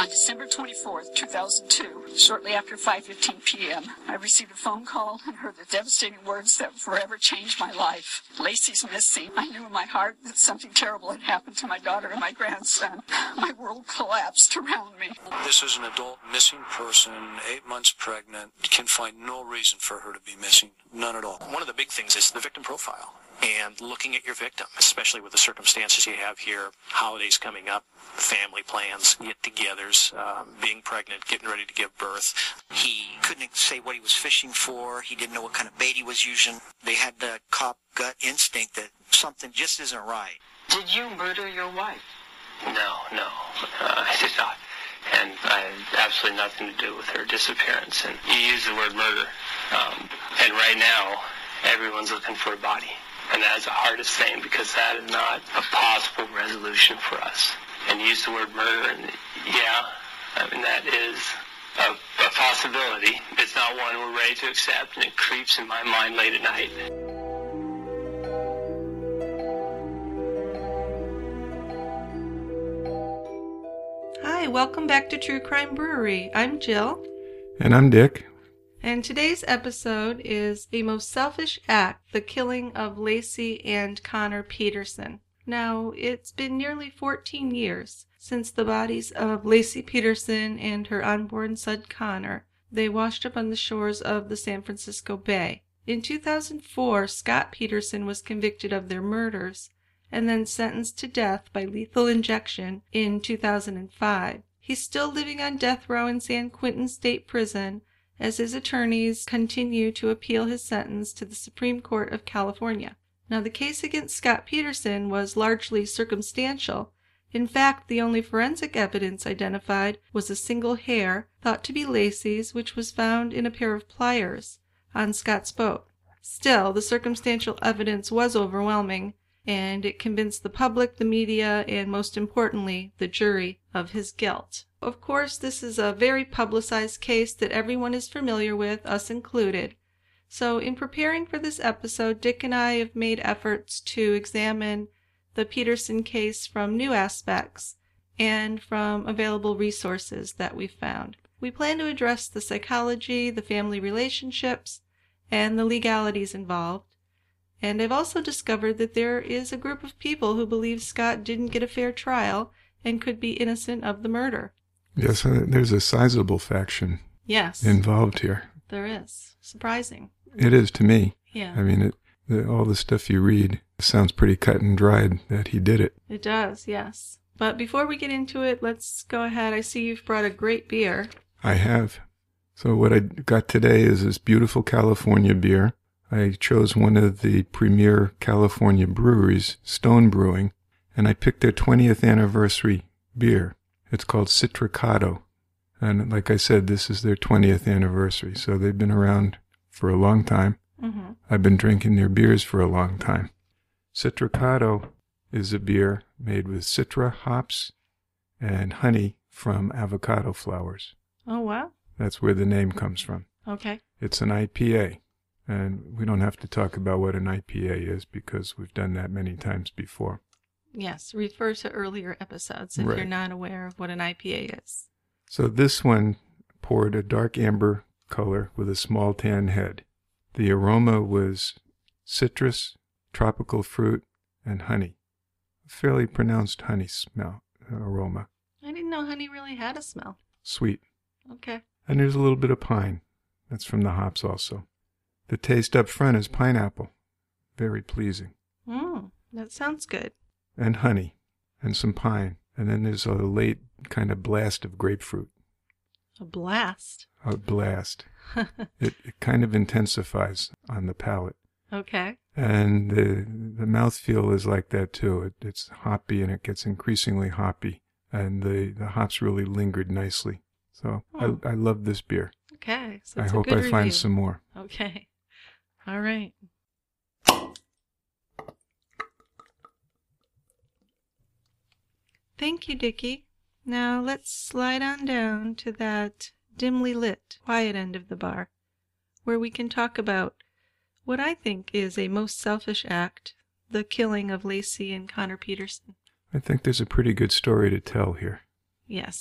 On December 24th, 2002, shortly after 5:15 p.m., I received a phone call and heard the devastating words that forever changed my life. Lacey's missing. I knew in my heart that something terrible had happened to my daughter and my grandson. My world collapsed around me. This is an adult missing person, 8 months pregnant. Can find no reason for her to be missing. None at all. One of the big things is the victim profile. And looking at your victim, especially with the circumstances you have here, holidays coming up, family plans, get-togethers, being pregnant, getting ready to give birth. He couldn't say what he was fishing for. He didn't know what kind of bait he was using. They had the cop gut instinct that something just isn't right. Did you murder your wife? No, I did not. And I had absolutely nothing to do with her disappearance. And you used the word murder. And right now, everyone's looking for a body. And that's the hardest thing because that is not a possible resolution for us. And you use the word murder, and that is a possibility. It's not one we're ready to accept, and it creeps in my mind late at night. Hi, welcome back to True Crime Brewery. I'm Jill. And I'm Dick. And today's episode is A Most Selfish Act, the killing of Lacey and Connor Peterson. Now, it's been nearly 14 years since the bodies of Lacey Peterson and her unborn son Connor, they washed up on the shores of the San Francisco Bay. In 2004, Scott Peterson was convicted of their murders and then sentenced to death by lethal injection in 2005. He's still living on death row in San Quentin State Prison as his attorneys continue to appeal his sentence to the Supreme Court of California. Now, the case against Scott Peterson was largely circumstantial. In fact, the only forensic evidence identified was a single hair, thought to be Lacey's, which was found in a pair of pliers on Scott's boat. Still, the circumstantial evidence was overwhelming, and it convinced the public, the media, and most importantly, the jury of his guilt. Of course, this is a very publicized case that everyone is familiar with, us included. So in preparing for this episode, Dick and I have made efforts to examine the Peterson case from new aspects and from available resources that we've found. We plan to address the psychology, the family relationships, and the legalities involved. And I've also discovered that there is a group of people who believe Scott didn't get a fair trial and could be innocent of the murder. Yes, there's a sizable faction involved here. There is. Surprising. It is to me. Yeah. I mean, all the stuff you read sounds pretty cut and dried that he did it. It does, yes. But before we get into it, let's go ahead. I see you've brought a great beer. I have. So what I got today is this beautiful California beer. I chose one of the premier California breweries, Stone Brewing, and I picked their 20th anniversary beer. It's called Citricato. And like I said, this is their 20th anniversary. So they've been around for a long time. Mm-hmm. I've been drinking their beers for a long time. Citricato is a beer made with citra hops and honey from avocado flowers. Oh, wow. That's where the name comes from. Okay. It's an IPA. And we don't have to talk about what an IPA is because we've done that many times before. Yes, refer to earlier episodes if you're not aware of what an IPA is. So this one poured a dark amber color with a small tan head. The aroma was citrus, tropical fruit, and honey. A fairly pronounced honey aroma. I didn't know honey really had a smell. Sweet. Okay. And there's a little bit of pine. That's from the hops also. The taste up front is pineapple. Very pleasing. That sounds good. And honey. And some pine. And then there's a late kind of blast of grapefruit. A blast? A blast. It kind of intensifies on the palate. Okay. And the mouthfeel is like that too. It's hoppy and it gets increasingly hoppy. And the hops really lingered nicely. So I love this beer. Okay. So I it's hope a good I review. find some more. Okay. All right. Thank you, Dickie. Now let's slide on down to that dimly lit, quiet end of the bar, where we can talk about what I think is a most selfish act, the killing of Lacey and Connor Peterson. I think there's a pretty good story to tell here. Yes.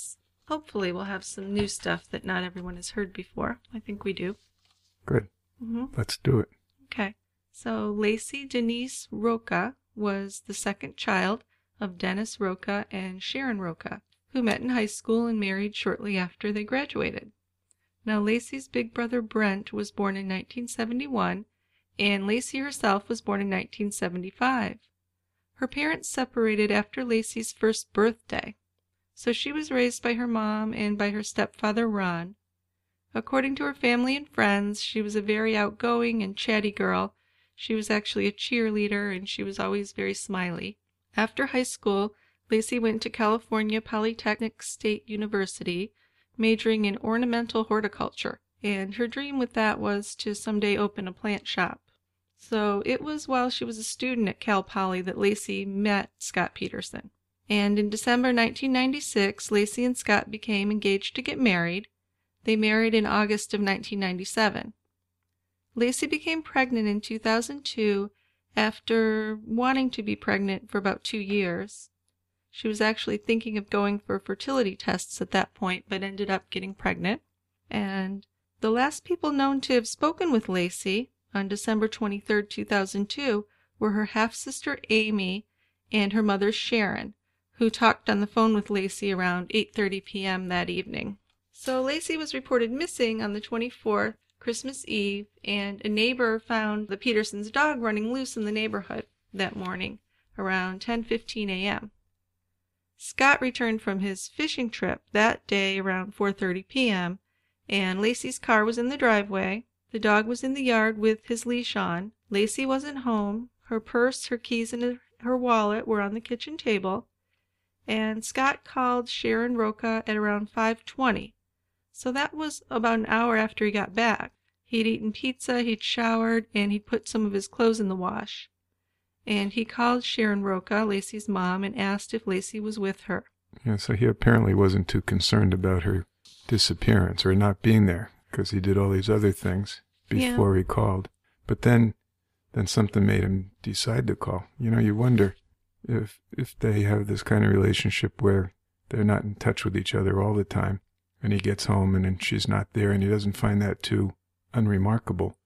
hopefully we'll have some new stuff that not everyone has heard before. I think we do. Good. Mm-hmm. Let's do it. Okay. So Lacey Denise Roca was the second child of Dennis Roca and Sharon Roca, who met in high school and married shortly after they graduated. Now, Lacey's big brother Brent was born in 1971, and Lacey herself was born in 1975. Her parents separated after Lacey's first birthday, so she was raised by her mom and by her stepfather Ron. According to her family and friends, she was a very outgoing and chatty girl. She was actually a cheerleader, and she was always very smiley. After high school, Lacey went to California Polytechnic State University, majoring in ornamental horticulture, and her dream with that was to someday open a plant shop. So it was while she was a student at Cal Poly that Lacey met Scott Peterson. And in December 1996, Lacey and Scott became engaged to get married. They married in August of 1997. Lacey became pregnant in 2002 after wanting to be pregnant for about 2 years. She was actually thinking of going for fertility tests at that point, but ended up getting pregnant. And the last people known to have spoken with Lacey on December 23, 2002, were her half-sister Amy and her mother Sharon, who talked on the phone with Lacey around 8:30 p.m. that evening. So Lacey was reported missing on the 24th, Christmas Eve, and a neighbor found the Petersons' dog running loose in the neighborhood that morning around 10:15 a.m. Scott returned from his fishing trip that day around 4:30 p.m., and Lacey's car was in the driveway. The dog was in the yard with his leash on. Lacey wasn't home. Her purse, her keys, and her wallet were on the kitchen table. And Scott called Sharon Roca at around 5:20. So that was about an hour after he got back. He'd eaten pizza, he'd showered, and he'd put some of his clothes in the wash. And he called Sharon Roca, Lacey's mom, and asked if Lacey was with her. Yeah, so he apparently wasn't too concerned about her disappearance or not being there, because he did all these other things before he called. But then something made him decide to call. You know, you wonder if they have this kind of relationship where they're not in touch with each other all the time, and he gets home and then she's not there, and he doesn't find that too unremarkable.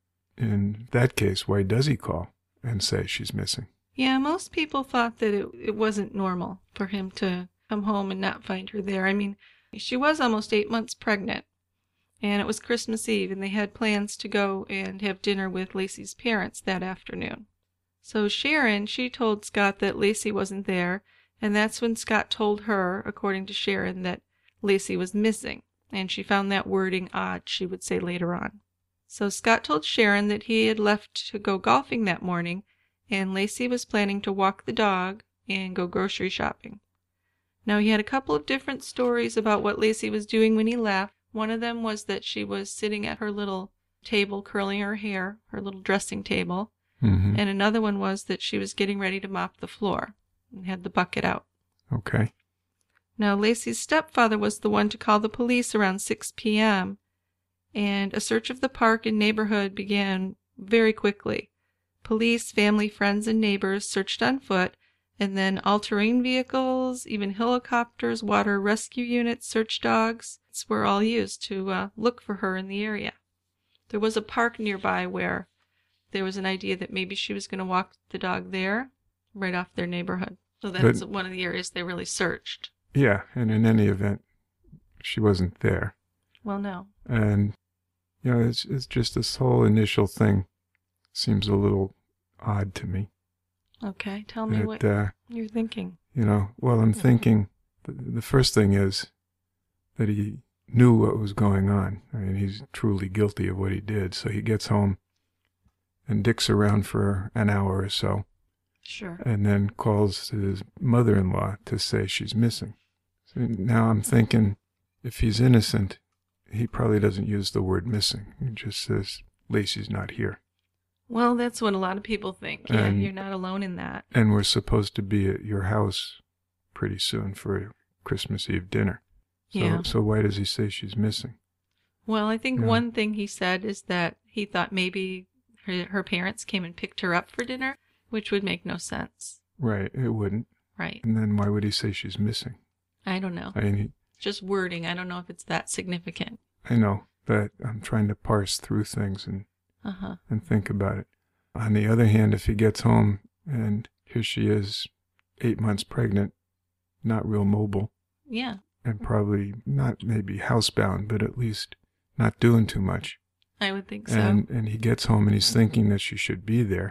In that case, why does he call and say she's missing? Yeah, most people thought that it wasn't normal for him to come home and not find her there. I mean, she was almost 8 months pregnant, and it was Christmas Eve, and they had plans to go and have dinner with Lacey's parents that afternoon. So Sharon, she told Scott that Lacey wasn't there, and that's when Scott told her, according to Sharon, that Lacey was missing, and she found that wording odd, she would say later on. So Scott told Sharon that he had left to go golfing that morning, and Lacey was planning to walk the dog and go grocery shopping. Now, he had a couple of different stories about what Lacey was doing when he left. One of them was that she was sitting at her little table curling her hair, her little dressing table, and another one was that she was getting ready to mop the floor and had the bucket out. Okay. Now, Lacey's stepfather was the one to call the police around 6 p.m., and a search of the park and neighborhood began very quickly. Police, family, friends, and neighbors searched on foot, and then all-terrain vehicles, even helicopters, water rescue units, search dogs were all used to look for her in the area. There was a park nearby where there was an idea that maybe she was going to walk the dog there, right off their neighborhood. So that's one of the areas they really searched. Yeah, and in any event, she wasn't there. Well, no. And, you know, it's just this whole initial thing seems a little odd to me. Okay, tell me what you're thinking. You know, well, I'm thinking the first thing is that he knew what was going on. I mean, he's truly guilty of what he did. So he gets home and dicks around for an hour or so. Sure. And then calls his mother-in-law to say she's missing. So now I'm thinking, if he's innocent, he probably doesn't use the word missing. He just says, Lacey's not here. Well, that's what a lot of people think. Yeah, you're not alone in that. And we're supposed to be at your house pretty soon for Christmas Eve dinner. So why does he say she's missing? Well, I think one thing he said is that he thought maybe her parents came and picked her up for dinner, which would make no sense. Right, it wouldn't. Right. And then why would he say she's missing? I don't know. I mean, just wording. I don't know if it's that significant. I know, but I'm trying to parse through things and think about it. On the other hand, if he gets home and here she is, 8 months pregnant, not real mobile. Yeah. And probably not maybe housebound, but at least not doing too much. I would think so. And he gets home and he's thinking that she should be there,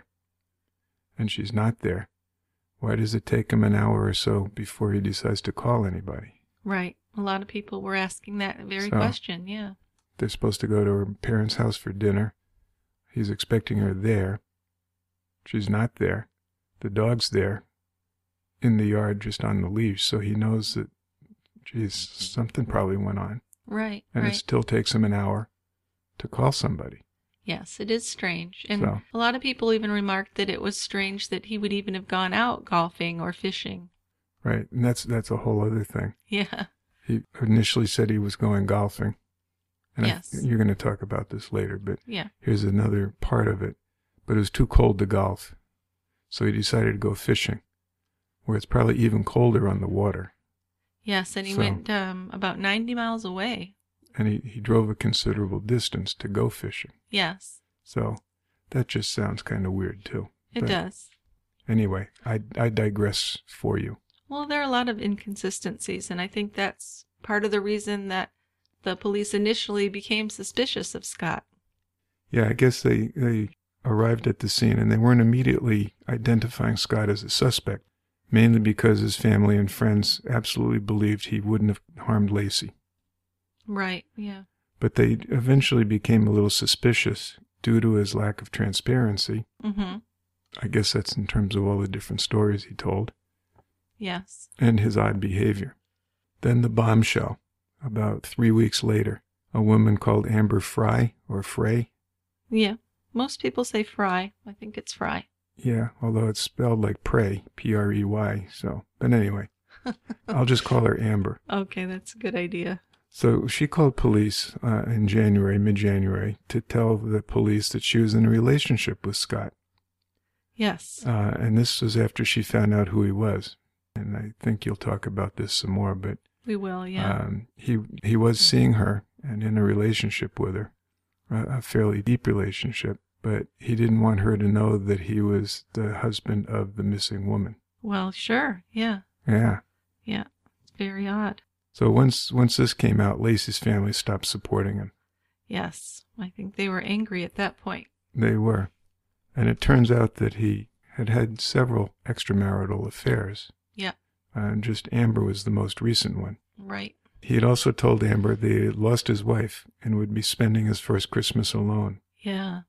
and she's not there. Why does it take him an hour or so before he decides to call anybody? Right. A lot of people were asking that very question, yeah. They're supposed to go to her parents' house for dinner. He's expecting her there. She's not there. The dog's there in the yard just on the leash, so he knows that, geez, something probably went on. Right, and it still takes him an hour to call somebody. Yes, it is strange. And a lot of people even remarked that it was strange that he would even have gone out golfing or fishing. Right, and that's a whole other thing. Yeah. He initially said he was going golfing. And yes. You're going to talk about this later, but yeah. Here's another part of it. But it was too cold to golf, so he decided to go fishing, where it's probably even colder on the water. Yes, and he went about 90 miles away. And he drove a considerable distance to go fishing. Yes. So that just sounds kind of weird, too. It does. Anyway, I digress for you. Well, there are a lot of inconsistencies, and I think that's part of the reason that the police initially became suspicious of Scott. Yeah, I guess they arrived at the scene, and they weren't immediately identifying Scott as a suspect, mainly because his family and friends absolutely believed he wouldn't have harmed Lacey. Right, yeah. But they eventually became a little suspicious due to his lack of transparency. Mm-hmm. I guess that's in terms of all the different stories he told. Yes. And his odd behavior. Then the bombshell. About 3 weeks later, a woman called Amber Fry, or Frey. Yeah, most people say Fry. I think it's Fry. Yeah, although it's spelled like prey, P-R-E-Y, so. But anyway, I'll just call her Amber. Okay, that's a good idea. So she called police in mid-January, to tell the police that she was in a relationship with Scott. Yes. And this was after she found out who he was. And I think you'll talk about this some more, but we will, yeah. He was seeing her and in a relationship with her, a fairly deep relationship, but he didn't want her to know that he was the husband of the missing woman. Well, sure, yeah. Yeah. Yeah, it's very odd. So once this came out, Lacey's family stopped supporting him. Yes, I think they were angry at that point. They were. And it turns out that he had several extramarital affairs. Yeah. And just Amber was the most recent one. Right. He had also told Amber that he had lost his wife and would be spending his first Christmas alone. Yeah.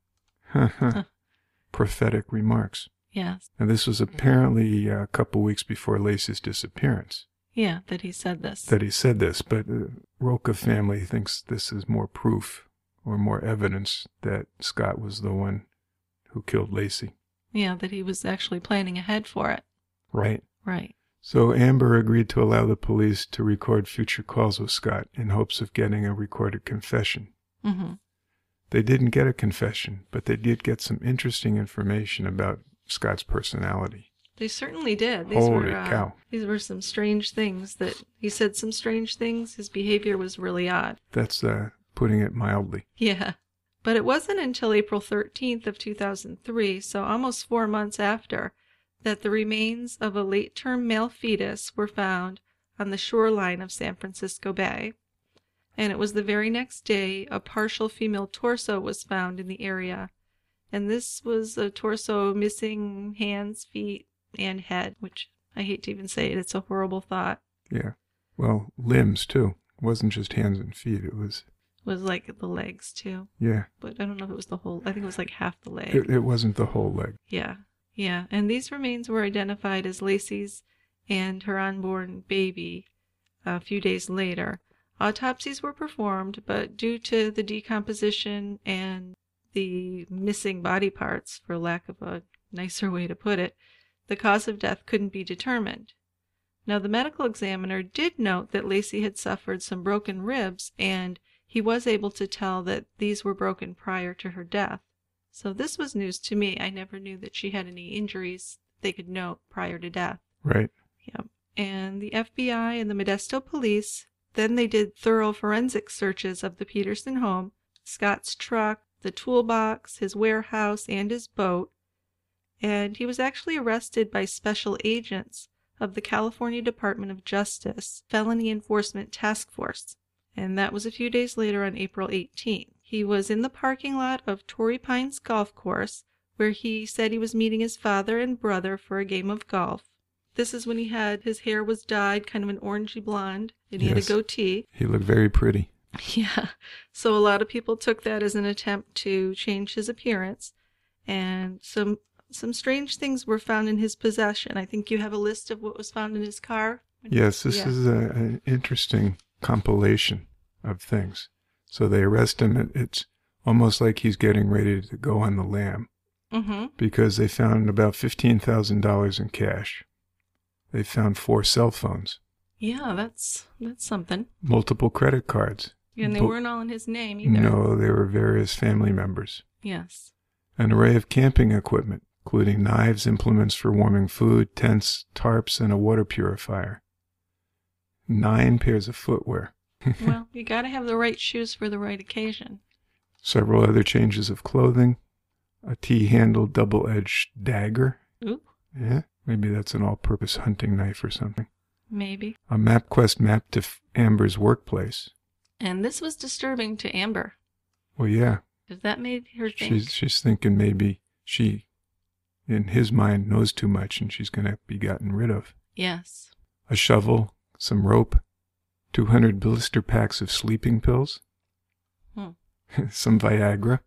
Prophetic remarks. Yes. And this was apparently a couple weeks before Lacey's disappearance. Yeah, that he said this. But the Roca family thinks this is more proof or more evidence that Scott was the one who killed Lacey. Yeah, that he was actually planning ahead for it. Right. Right. So Amber agreed to allow the police to record future calls with Scott in hopes of getting a recorded confession. Mm-hmm. They didn't get a confession, but they did get some interesting information about Scott's personality. They certainly did. Holy cow. These were some strange things that he said some strange things. His behavior was really odd. That's putting it mildly. Yeah. But it wasn't until April 13th of 2003, so almost 4 months after, that the remains of a late-term male fetus were found on the shoreline of San Francisco Bay. And it was the very next day a partial female torso was found in the area. And this was a torso missing hands, feet, and head, which I hate to even say it. It's a horrible thought. Yeah. Well, limbs, too. It wasn't just hands and feet. It was like the legs, too. Yeah. But I don't know if it was the whole... I think it was like half the leg. It wasn't the whole leg. Yeah. Yeah. And these remains were identified as Lacey's and her unborn baby a few days later. Autopsies were performed, but due to the decomposition and the missing body parts, for lack of a nicer way to put it, the cause of death couldn't be determined. Now, the medical examiner did note that Lacey had suffered some broken ribs, and he was able to tell that these were broken prior to her death. So this was news to me. I never knew that she had any injuries they could note prior to death. Right. Yep. And the FBI and the Modesto police, Then they did thorough forensic searches of the Peterson home, Scott's truck, the toolbox, his warehouse, and his boat, and he was actually arrested by special agents of the California Department of Justice Felony Enforcement Task Force, and that was a few days later on April 18th. He was in the parking lot of Torrey Pines Golf Course, where he said he was meeting his father and brother for a game of golf. This is when his hair was dyed kind of an orangey blonde, and he had a goatee. He looked very pretty. Yeah, so a lot of people took that as an attempt to change his appearance, and some strange things were found in his possession. I think you have a list of what was found in his car. Yes, this is an interesting compilation of things. So they arrest him. It's almost like he's getting ready to go on the lam, because they found about $15,000 in cash. They found 4 cell phones. Yeah, that's something. Multiple credit cards. Yeah, and they weren't all in his name either. No, they were various family members. Yes. An array of camping equipment, including knives, implements for warming food, tents, tarps, and a water purifier. 9 pairs of footwear. Well, you got to have the right shoes for the right occasion. Several other changes of clothing. A T-handled double-edged dagger. Ooh. Yeah, maybe that's an all-purpose hunting knife or something. Maybe. A MapQuest map to Amber's workplace. And this was disturbing to Amber. Well, yeah. Because that made her think. She's thinking maybe she, in his mind, knows too much and she's going to be gotten rid of. Yes. A shovel, some rope, 200 blister packs of sleeping pills, some Viagra.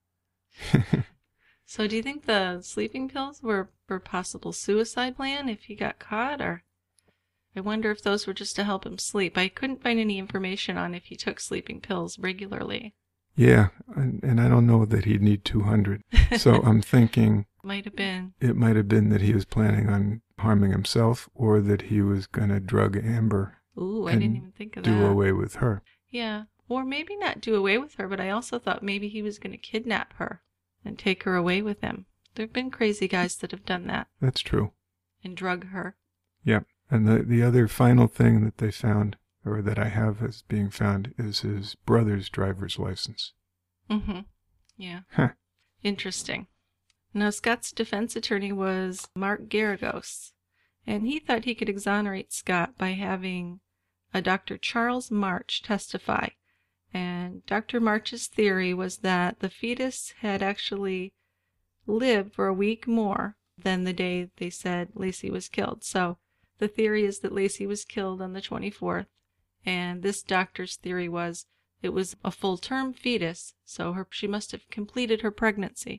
So do you think the sleeping pills were a possible suicide plan if he got caught, or I wonder if those were just to help him sleep? I couldn't find any information on if he took sleeping pills regularly. Yeah, and I don't know that he'd need 200. So I'm thinking Might have been. It might have been that he was planning on harming himself, or that he was going to drug Amber. Ooh, I didn't even think of that. Do away with her. Yeah, or maybe not do away with her, but I also thought maybe he was going to kidnap her and take her away with him. There have been crazy guys that have done that. That's true. And drug her. Yeah. And the other final thing that they found, or that I have as being found, is his brother's driver's license. Mm-hmm. Yeah. Huh. Interesting. Now, Scott's defense attorney was Mark Garagos, and he thought he could exonerate Scott by having a Dr. Charles March testify. And Dr. March's theory was that the fetus had actually lived for a week more than the day they said Lacey was killed. So the theory is that Lacey was killed on the 24th, and this doctor's theory was it was a full-term fetus, so she must have completed her pregnancy,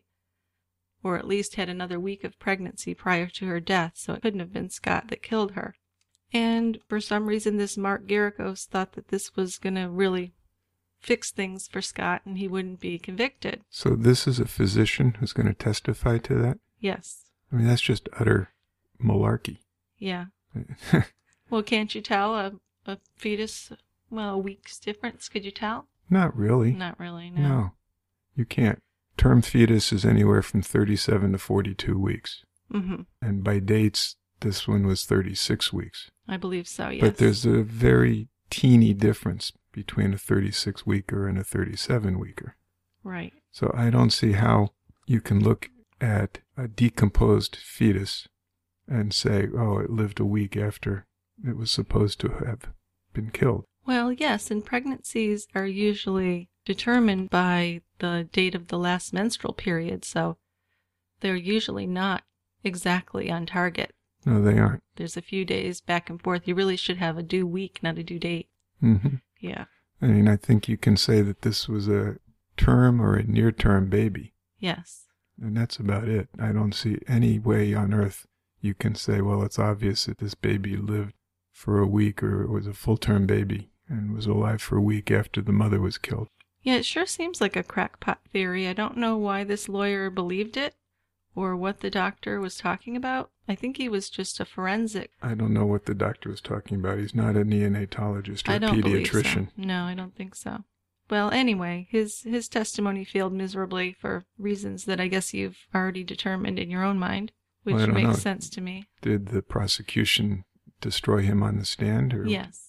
or at least had another week of pregnancy prior to her death, so it couldn't have been Scott that killed her. And for some reason, this Mark Garagos thought that this was going to really fix things for Scott and he wouldn't be convicted. So this is a physician who's going to testify to that? Yes. I mean, that's just utter malarkey. Yeah. Well, can't you tell a fetus, a week's difference? Could you tell? Not really. Not really, no. No, you can't. Term fetus is anywhere from 37 to 42 weeks. Mm-hmm. And by dates, this one was 36 weeks. I believe so, yes. But there's a very teeny difference between a 36-weeker and a 37-weeker. Right. So I don't see how you can look at a decomposed fetus and say, oh, it lived a week after it was supposed to have been killed. Well, yes, and pregnancies are usually determined by the date of the last menstrual period, so they're usually not exactly on target. No, they aren't. There's a few days back and forth. You really should have a due week, not a due date. Mm-hmm. Yeah. I mean, I think you can say that this was a term or a near-term baby. Yes. And that's about it. I don't see any way on earth you can say, well, it's obvious that this baby lived for a week, or it was a full-term baby and was alive for a week after the mother was killed. Yeah, it sure seems like a crackpot theory. I don't know why this lawyer believed it or what the doctor was talking about. I think he was just a forensic. I don't know what the doctor was talking about. He's not a neonatologist or I don't pediatrician. believe so. No, I don't think so. Well, anyway, his testimony failed miserably for reasons that I guess you've already determined in your own mind, which makes sense to me. Did the prosecution destroy him on the stand? Or? Yes.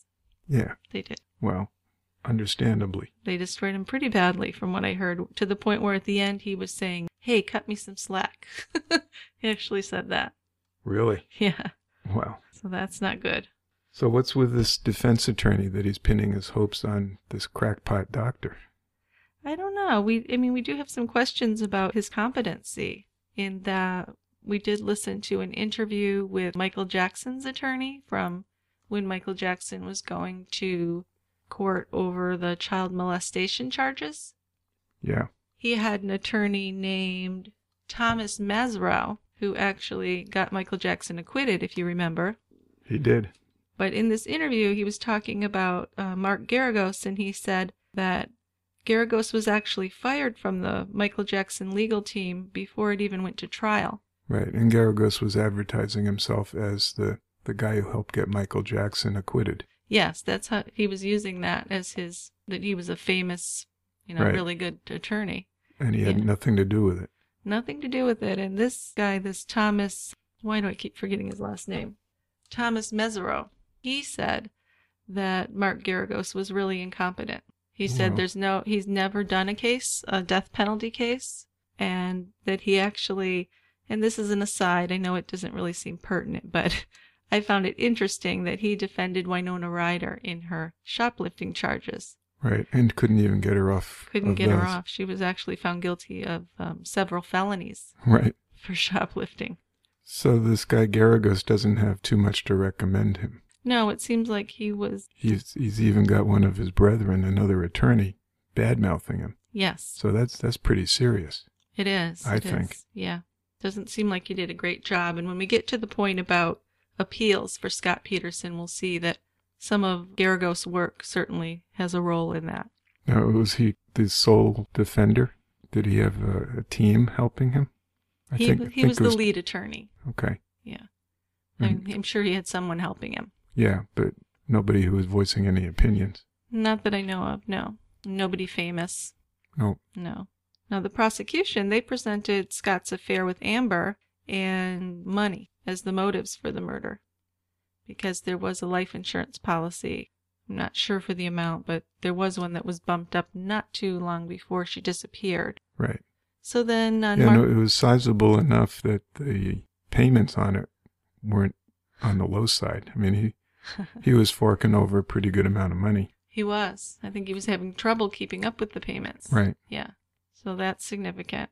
Yeah. They did. Well, understandably. They destroyed him pretty badly, from what I heard, to the point where at the end he was saying, "Hey, cut me some slack." He actually said that. Really? Yeah. Wow. So that's not good. So what's with this defense attorney that he's pinning his hopes on this crackpot doctor? I don't know. We do have some questions about his competency, in that we did listen to an interview with Michael Jackson's attorney from when Michael Jackson was going to court over the child molestation charges. Yeah. He had an attorney named Thomas Mazerow, who actually got Michael Jackson acquitted, if you remember. He did. But in this interview, he was talking about Mark Garagos, and he said that Garagos was actually fired from the Michael Jackson legal team before it even went to trial. Right, and Garagos was advertising himself as the guy who helped get Michael Jackson acquitted. Yes, that's how he was using that as that he was a famous, Right. really good attorney. And he had nothing to do with it. Nothing to do with it. And this guy, this Thomas, why do I keep forgetting his last name? Thomas Mazerow. He said that Mark Garagos was really incompetent. He said he's never done a death penalty case, and that he actually, and this is an aside, I know it doesn't really seem pertinent, but I found it interesting that he defended Winona Ryder in her shoplifting charges. Right, and couldn't even get her off. Couldn't get her off. She was actually found guilty of several felonies. Right. For shoplifting. So this guy Garagos doesn't have too much to recommend him. No, it seems like he was... He's even got one of his brethren, another attorney, bad-mouthing him. Yes. So that's pretty serious. It is. I think. Yeah. Doesn't seem like he did a great job. And when we get to the point about appeals for Scott Peterson, we'll see that some of Garagos' work certainly has a role in that. Now, was he the sole defender? Did he have a team helping him? He was the lead attorney. Okay. Yeah. I'm sure he had someone helping him. Yeah, but nobody who was voicing any opinions. Not that I know of, no. Nobody famous. No. No. Now, the prosecution, they presented Scott's affair with Amber and money as the motives for the murder, because there was a life insurance policy. I'm not sure for the amount, but there was one that was bumped up not too long before she disappeared. Right. So then... it was sizable enough that the payments on it weren't on the low side. I mean, he was forking over a pretty good amount of money. He was. I think he was having trouble keeping up with the payments. Right. Yeah. So that's significant.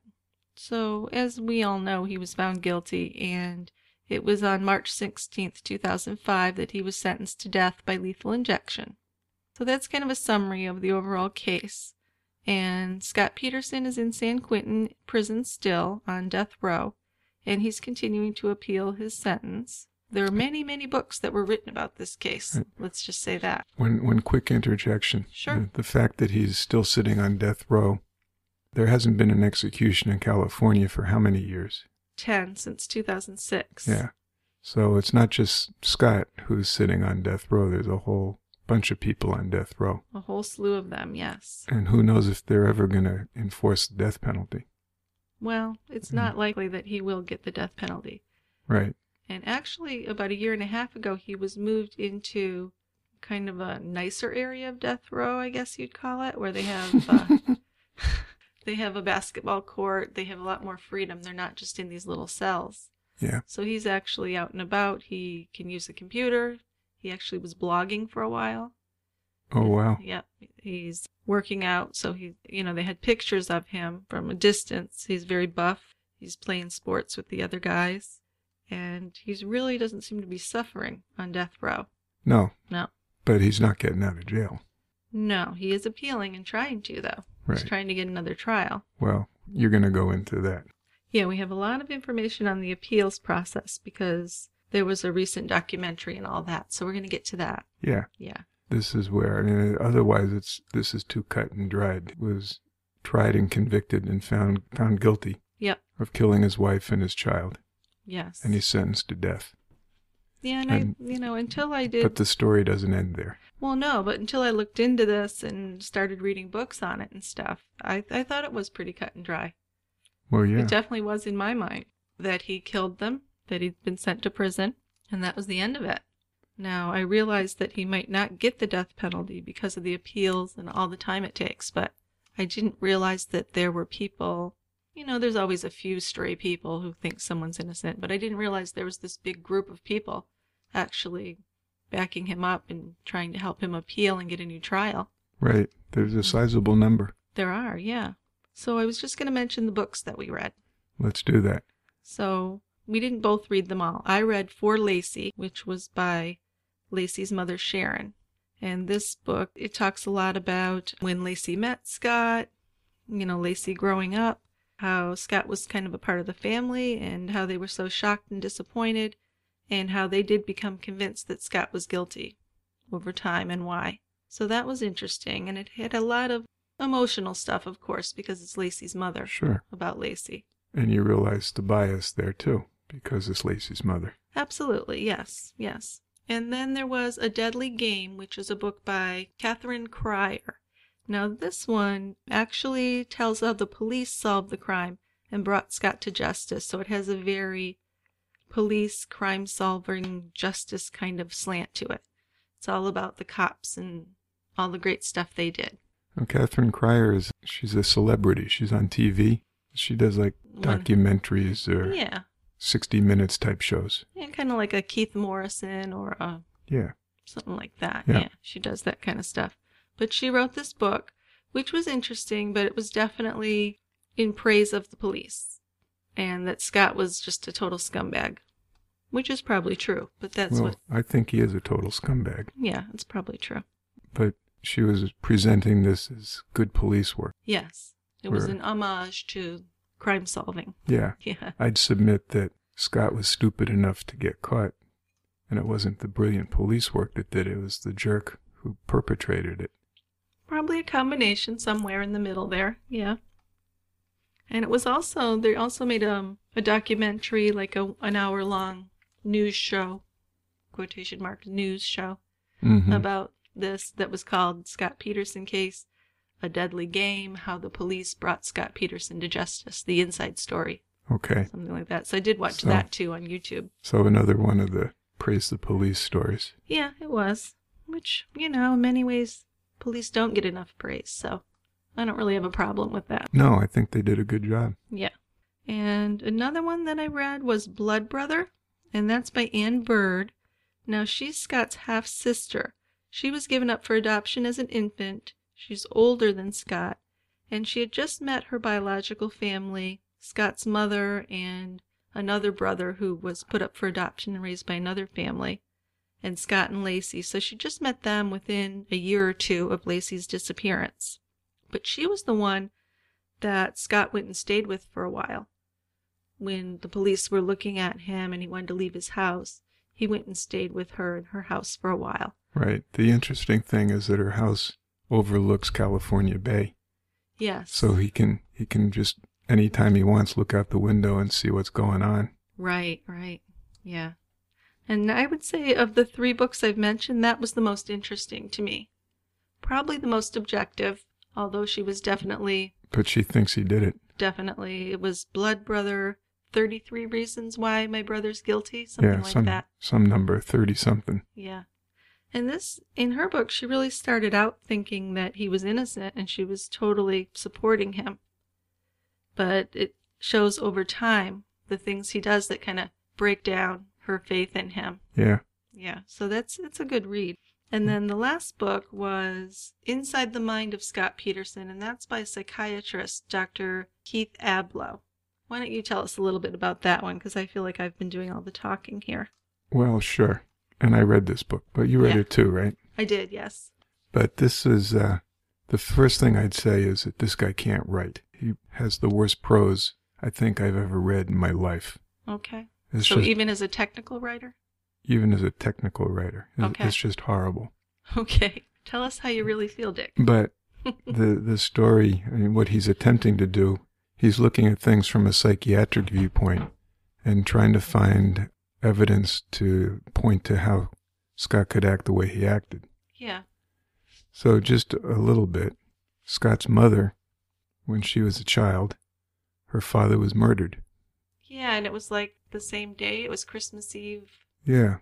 So, as we all know, he was found guilty, and it was on March 16th, 2005 that he was sentenced to death by lethal injection. So that's kind of a summary of the overall case. And Scott Peterson is in San Quentin prison still on death row, and he's continuing to appeal his sentence. There are many, many books that were written about this case. Right. Let's just say that. One quick interjection. Sure. The fact that he's still sitting on death row, there hasn't been an execution in California for how many years? 10, since 2006. Yeah. So it's not just Scott who's sitting on death row. There's a whole bunch of people on death row. A whole slew of them, yes. And who knows if they're ever going to enforce the death penalty. Well, it's not likely that he will get the death penalty. Right. And actually, about a year and a half ago, he was moved into kind of a nicer area of death row, I guess you'd call it, where they have they have a basketball court. They have a lot more freedom. They're not just in these little cells. Yeah. So he's actually out and about. He can use a computer. He actually was blogging for a while. Oh, wow. Yep. He's working out. So they had pictures of him from a distance. He's very buff. He's playing sports with the other guys. And he really doesn't seem to be suffering on death row. No. No. But he's not getting out of jail. No, he is appealing and trying to, though. Right. He's trying to get another trial. Well, you're going to go into that. Yeah, we have a lot of information on the appeals process because there was a recent documentary and all that. So we're going to get to that. Yeah. Yeah. This is where, otherwise this is too cut and dried. He was tried and convicted and found guilty. Yep. Of killing his wife and his child. Yes. And he's sentenced to death. Yeah, and until I did... But the story doesn't end there. Well, no, but until I looked into this and started reading books on it and stuff, I thought it was pretty cut and dry. Well, yeah. It definitely was in my mind that he killed them, that he'd been sent to prison, and that was the end of it. Now, I realized that he might not get the death penalty because of the appeals and all the time it takes, but I didn't realize that there were people, there's always a few stray people who think someone's innocent, but I didn't realize there was this big group of people actually backing him up and trying to help him appeal and get a new trial. Right. There's a sizable number. There are, yeah. So I was just going to mention the books that we read. Let's do that. So we didn't both read them all. I read For Lacey, which was by Lacey's mother, Sharon. And this book, it talks a lot about when Lacey met Scott, Lacey growing up, how Scott was kind of a part of the family and how they were so shocked and disappointed, and how they did become convinced that Scott was guilty over time and why. So that was interesting, and it had a lot of emotional stuff, of course, because it's Lacey's mother. Sure. About Lacey. And you realize the bias there, too, because it's Lacey's mother. Absolutely, yes, yes. And then there was A Deadly Game, which is a book by Catherine Cryer. Now, this one actually tells how the police solved the crime and brought Scott to justice, so it has a very police crime-solving justice kind of slant to it. It's all about the cops and all the great stuff they did. Well, Catherine Cryer, she's a celebrity. She's on TV. She does like documentaries or 60 Minutes type shows. Yeah, kind of like a Keith Morrison or something like that. Yeah, she does that kind of stuff. But she wrote this book, which was interesting, but it was definitely in praise of the police. And that Scott was just a total scumbag, which is probably true. But that's I think he is a total scumbag. Yeah, it's probably true. But she was presenting this as good police work. Yes. It was an homage to crime solving. Yeah. Yeah. I'd submit that Scott was stupid enough to get caught, and it wasn't the brilliant police work that did it. It was the jerk who perpetrated it. Probably a combination somewhere in the middle there. Yeah. And it was also, they also made a documentary, like an hour-long news show, quotation mark, news show, about this that was called Scott Peterson Case, A Deadly Game, how the police brought Scott Peterson to justice, the inside story. Okay. Something like that. So I did watch that too on YouTube. So another one of the praise the police stories. Yeah, it was. Which, in many ways, police don't get enough praise, so I don't really have a problem with that. No, I think they did a good job. Yeah. And another one that I read was Blood Brother, and that's by Anne Bird. Now, she's Scott's half-sister. She was given up for adoption as an infant. She's older than Scott, and she had just met her biological family, Scott's mother and another brother who was put up for adoption and raised by another family, and Scott and Lacey. So she just met them within a year or two of Lacey's disappearance. But she was the one that Scott went and stayed with for a while. When the police were looking at him and he wanted to leave his house, he went and stayed with her in her house for a while. Right. The interesting thing is that her house overlooks California Bay. Yes. So he can just, anytime he wants, look out the window and see what's going on. Right. Yeah. And I would say of the 3 books I've mentioned, that was the most interesting to me. Probably the most objective, although she was definitely... But she thinks he did it. Definitely. It was Blood Brother, 33 Reasons Why My Brother's Guilty, something like that. Some number, 30-something. Yeah. And this, in her book, she really started out thinking that he was innocent and she was totally supporting him. But it shows over time the things he does that kind of break down her faith in him. Yeah. Yeah, so it's a good read. And then the last book was Inside the Mind of Scott Peterson, and that's by psychiatrist Dr. Keith Ablow. Why don't you tell us a little bit about that one, because I feel like I've been doing all the talking here. Well, sure. And I read this book, but you read it too, right? I did, yes. But this is, the first thing I'd say is that this guy can't write. He has the worst prose I think I've ever read in my life. Okay. It's so just, even as a technical writer? Even as a technical writer. Okay. It's just horrible. Okay. Tell us how you really feel, Dick. But the story, I mean, what he's attempting to do, he's looking at things from a psychiatric viewpoint and trying to find evidence to point to how Scott could act the way he acted. Yeah. So just a little bit. Scott's mother, when she was a child, her father was murdered. Yeah, and it was like the same day. It was Christmas Eve. Yeah.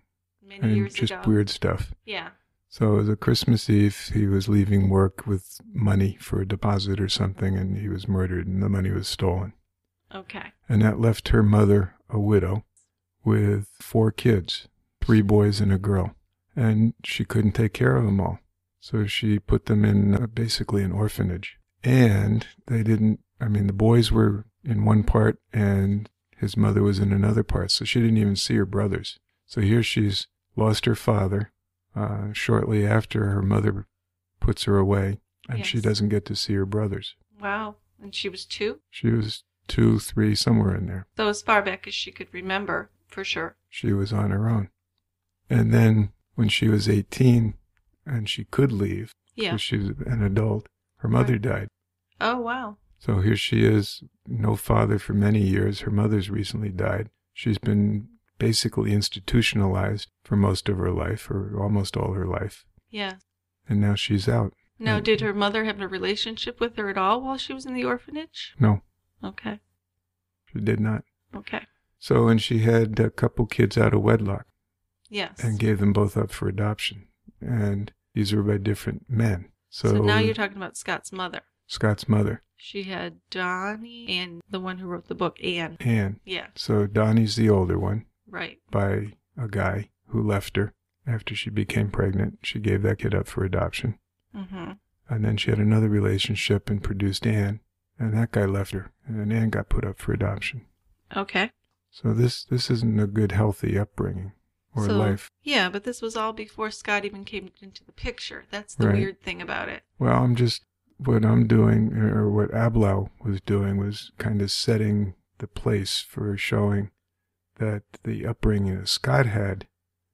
many and years just ago. weird stuff. Yeah. So it was a Christmas Eve. He was leaving work with money for a deposit or something, and he was murdered, and the money was stolen. Okay. And that left her mother a widow with 4 kids, 3 boys and a girl. And she couldn't take care of them all. So she put them in basically an orphanage. And the boys were in one part and his mother was in another part. So she didn't even see her brothers. So here she's lost her father shortly after her mother puts her away. And she doesn't get to see her brothers. Wow. And she was 2? She was 2, 3, somewhere in there. So as far back as she could remember, for sure. She was on her own. And then when she was 18 and she could leave, because she was an adult, her mother died. Oh, wow. So here she is, no father for many years. Her mother's recently died. She's been basically institutionalized for most of her life, or almost all her life. Yeah. And now she's out. Now, did her mother have a relationship with her at all while she was in the orphanage? No. Okay. She did not. Okay. So, and she had a couple kids out of wedlock. Yes. And gave them both up for adoption. And these were by different men. So now you're talking about Scott's mother. Scott's mother. She had Donnie and the one who wrote the book, Anne. Anne. Yeah. So Donnie's the older one. Right. By a guy who left her after she became pregnant. She gave that kid up for adoption. Mm-hmm. And then she had another relationship and produced Anne. And that guy left her. And then Anne got put up for adoption. Okay. So this isn't a good, healthy upbringing or life. Yeah, but this was all before Scott even came into the picture. That's the weird thing about it. Well, what I'm doing, or what Ablau was doing, was kind of setting the place for showing that the upbringing that Scott had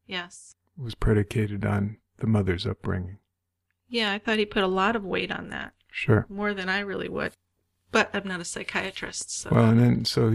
was predicated on the mother's upbringing. Yeah, I thought he put a lot of weight on that. Sure. More than I really would. But I'm not a psychiatrist, so... Well, and then, so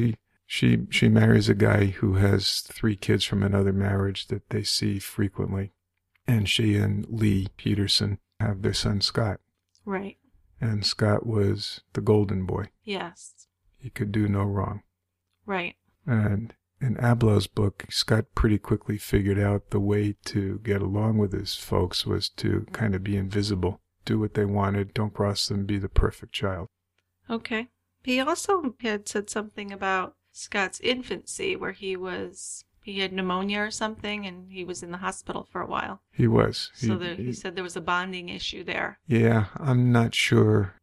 she marries a guy who has 3 kids from another marriage that they see frequently. And she and Lee Peterson have their son, Scott. Right. And Scott was the golden boy. Yes. He could do no wrong. Right. And in Ablau's book, Scott pretty quickly figured out the way to get along with his folks was to kind of be invisible. Do what they wanted, don't cross them, be the perfect child. Okay. He also had said something about Scott's infancy, where he had pneumonia or something, and he was in the hospital for a while. He was. He said there was a bonding issue there. Yeah, I'm not sure,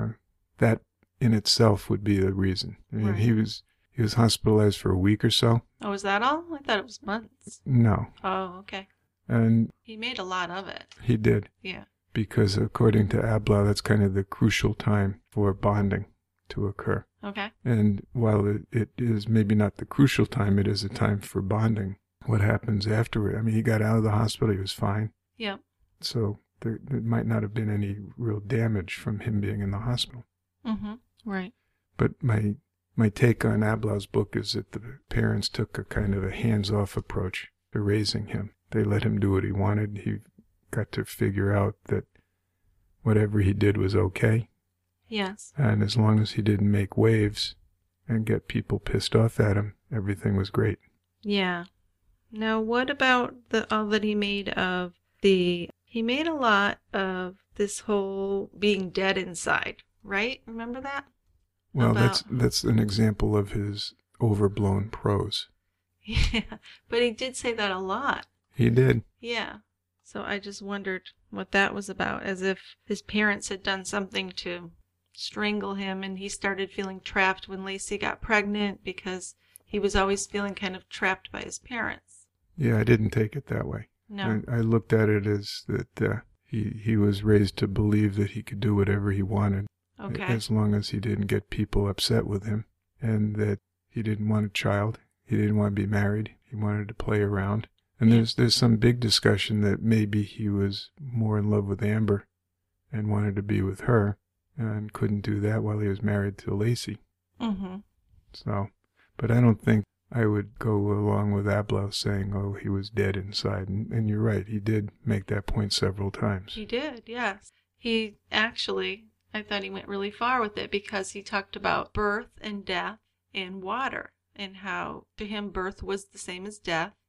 that in itself would be the reason. I mean, he was hospitalized for a week or so. Oh, is that all? I thought it was months. No. Oh, okay. And he made a lot of it. He did. Yeah. Because according to Ablau, that's kind of the crucial time for bonding to occur. Okay. And while it is maybe not the crucial time, it is a time for bonding. What happens afterward? I mean, he got out of the hospital, he was fine. Yep. So there might not have been any real damage from him being in the hospital. Mm-hmm. Right. But my take on Ablau's book is that the parents took a kind of a hands-off approach to raising him. They let him do what he wanted. He got to figure out that whatever he did was okay. Yes. And as long as he didn't make waves and get people pissed off at him, everything was great. Yeah. Now, what about all that he made of he made a lot of this whole being dead inside, right? Remember that? Well, that's an example of his overblown prose. Yeah, but he did say that a lot. He did. Yeah. So I just wondered what that was about, as if his parents had done something to strangle him, and he started feeling trapped when Lacey got pregnant because he was always feeling kind of trapped by his parents. Yeah, I didn't take it that way. No. I looked at it as that he was raised to believe that he could do whatever he wanted. Okay. As long as he didn't get people upset with him, and that he didn't want a child. He didn't want to be married. He wanted to play around. And there's some big discussion that maybe he was more in love with Amber and wanted to be with her and couldn't do that while he was married to Lacey. Mm-hmm. So, but I don't think I would go along with Ablau saying, oh, he was dead inside. And you're right, he did make that point several times. He did, yes. He actually, I thought he went really far with it because he talked about birth and death and water, and how to him birth was the same as death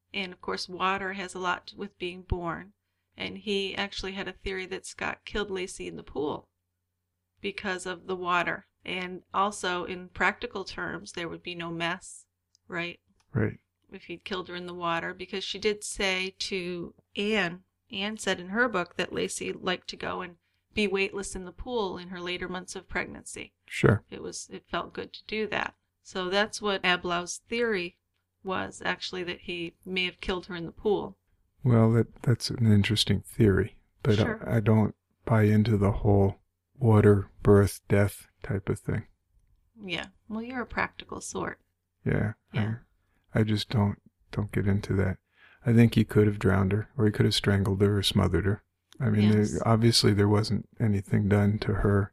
And of course, water has a lot with being born. And he actually had a theory that Scott killed Laci in the pool because of the water. And also, in practical terms, there would be no mess, right? Right. If he'd killed her in the water, because she did say to Anne said in her book that Laci liked to go and be weightless in the pool in her later months of pregnancy. Sure. It felt good to do that. So that's what Ablau's theory was, actually, that he may have killed her in the pool. Well, that's an interesting theory, but Sure. I don't buy into the whole water, birth, death type of thing. Yeah. Well, you're a practical sort. Yeah. Yeah. I just don't get into that. I think he could have drowned her, or he could have strangled her or smothered her. I mean, Yes. obviously there wasn't anything done to her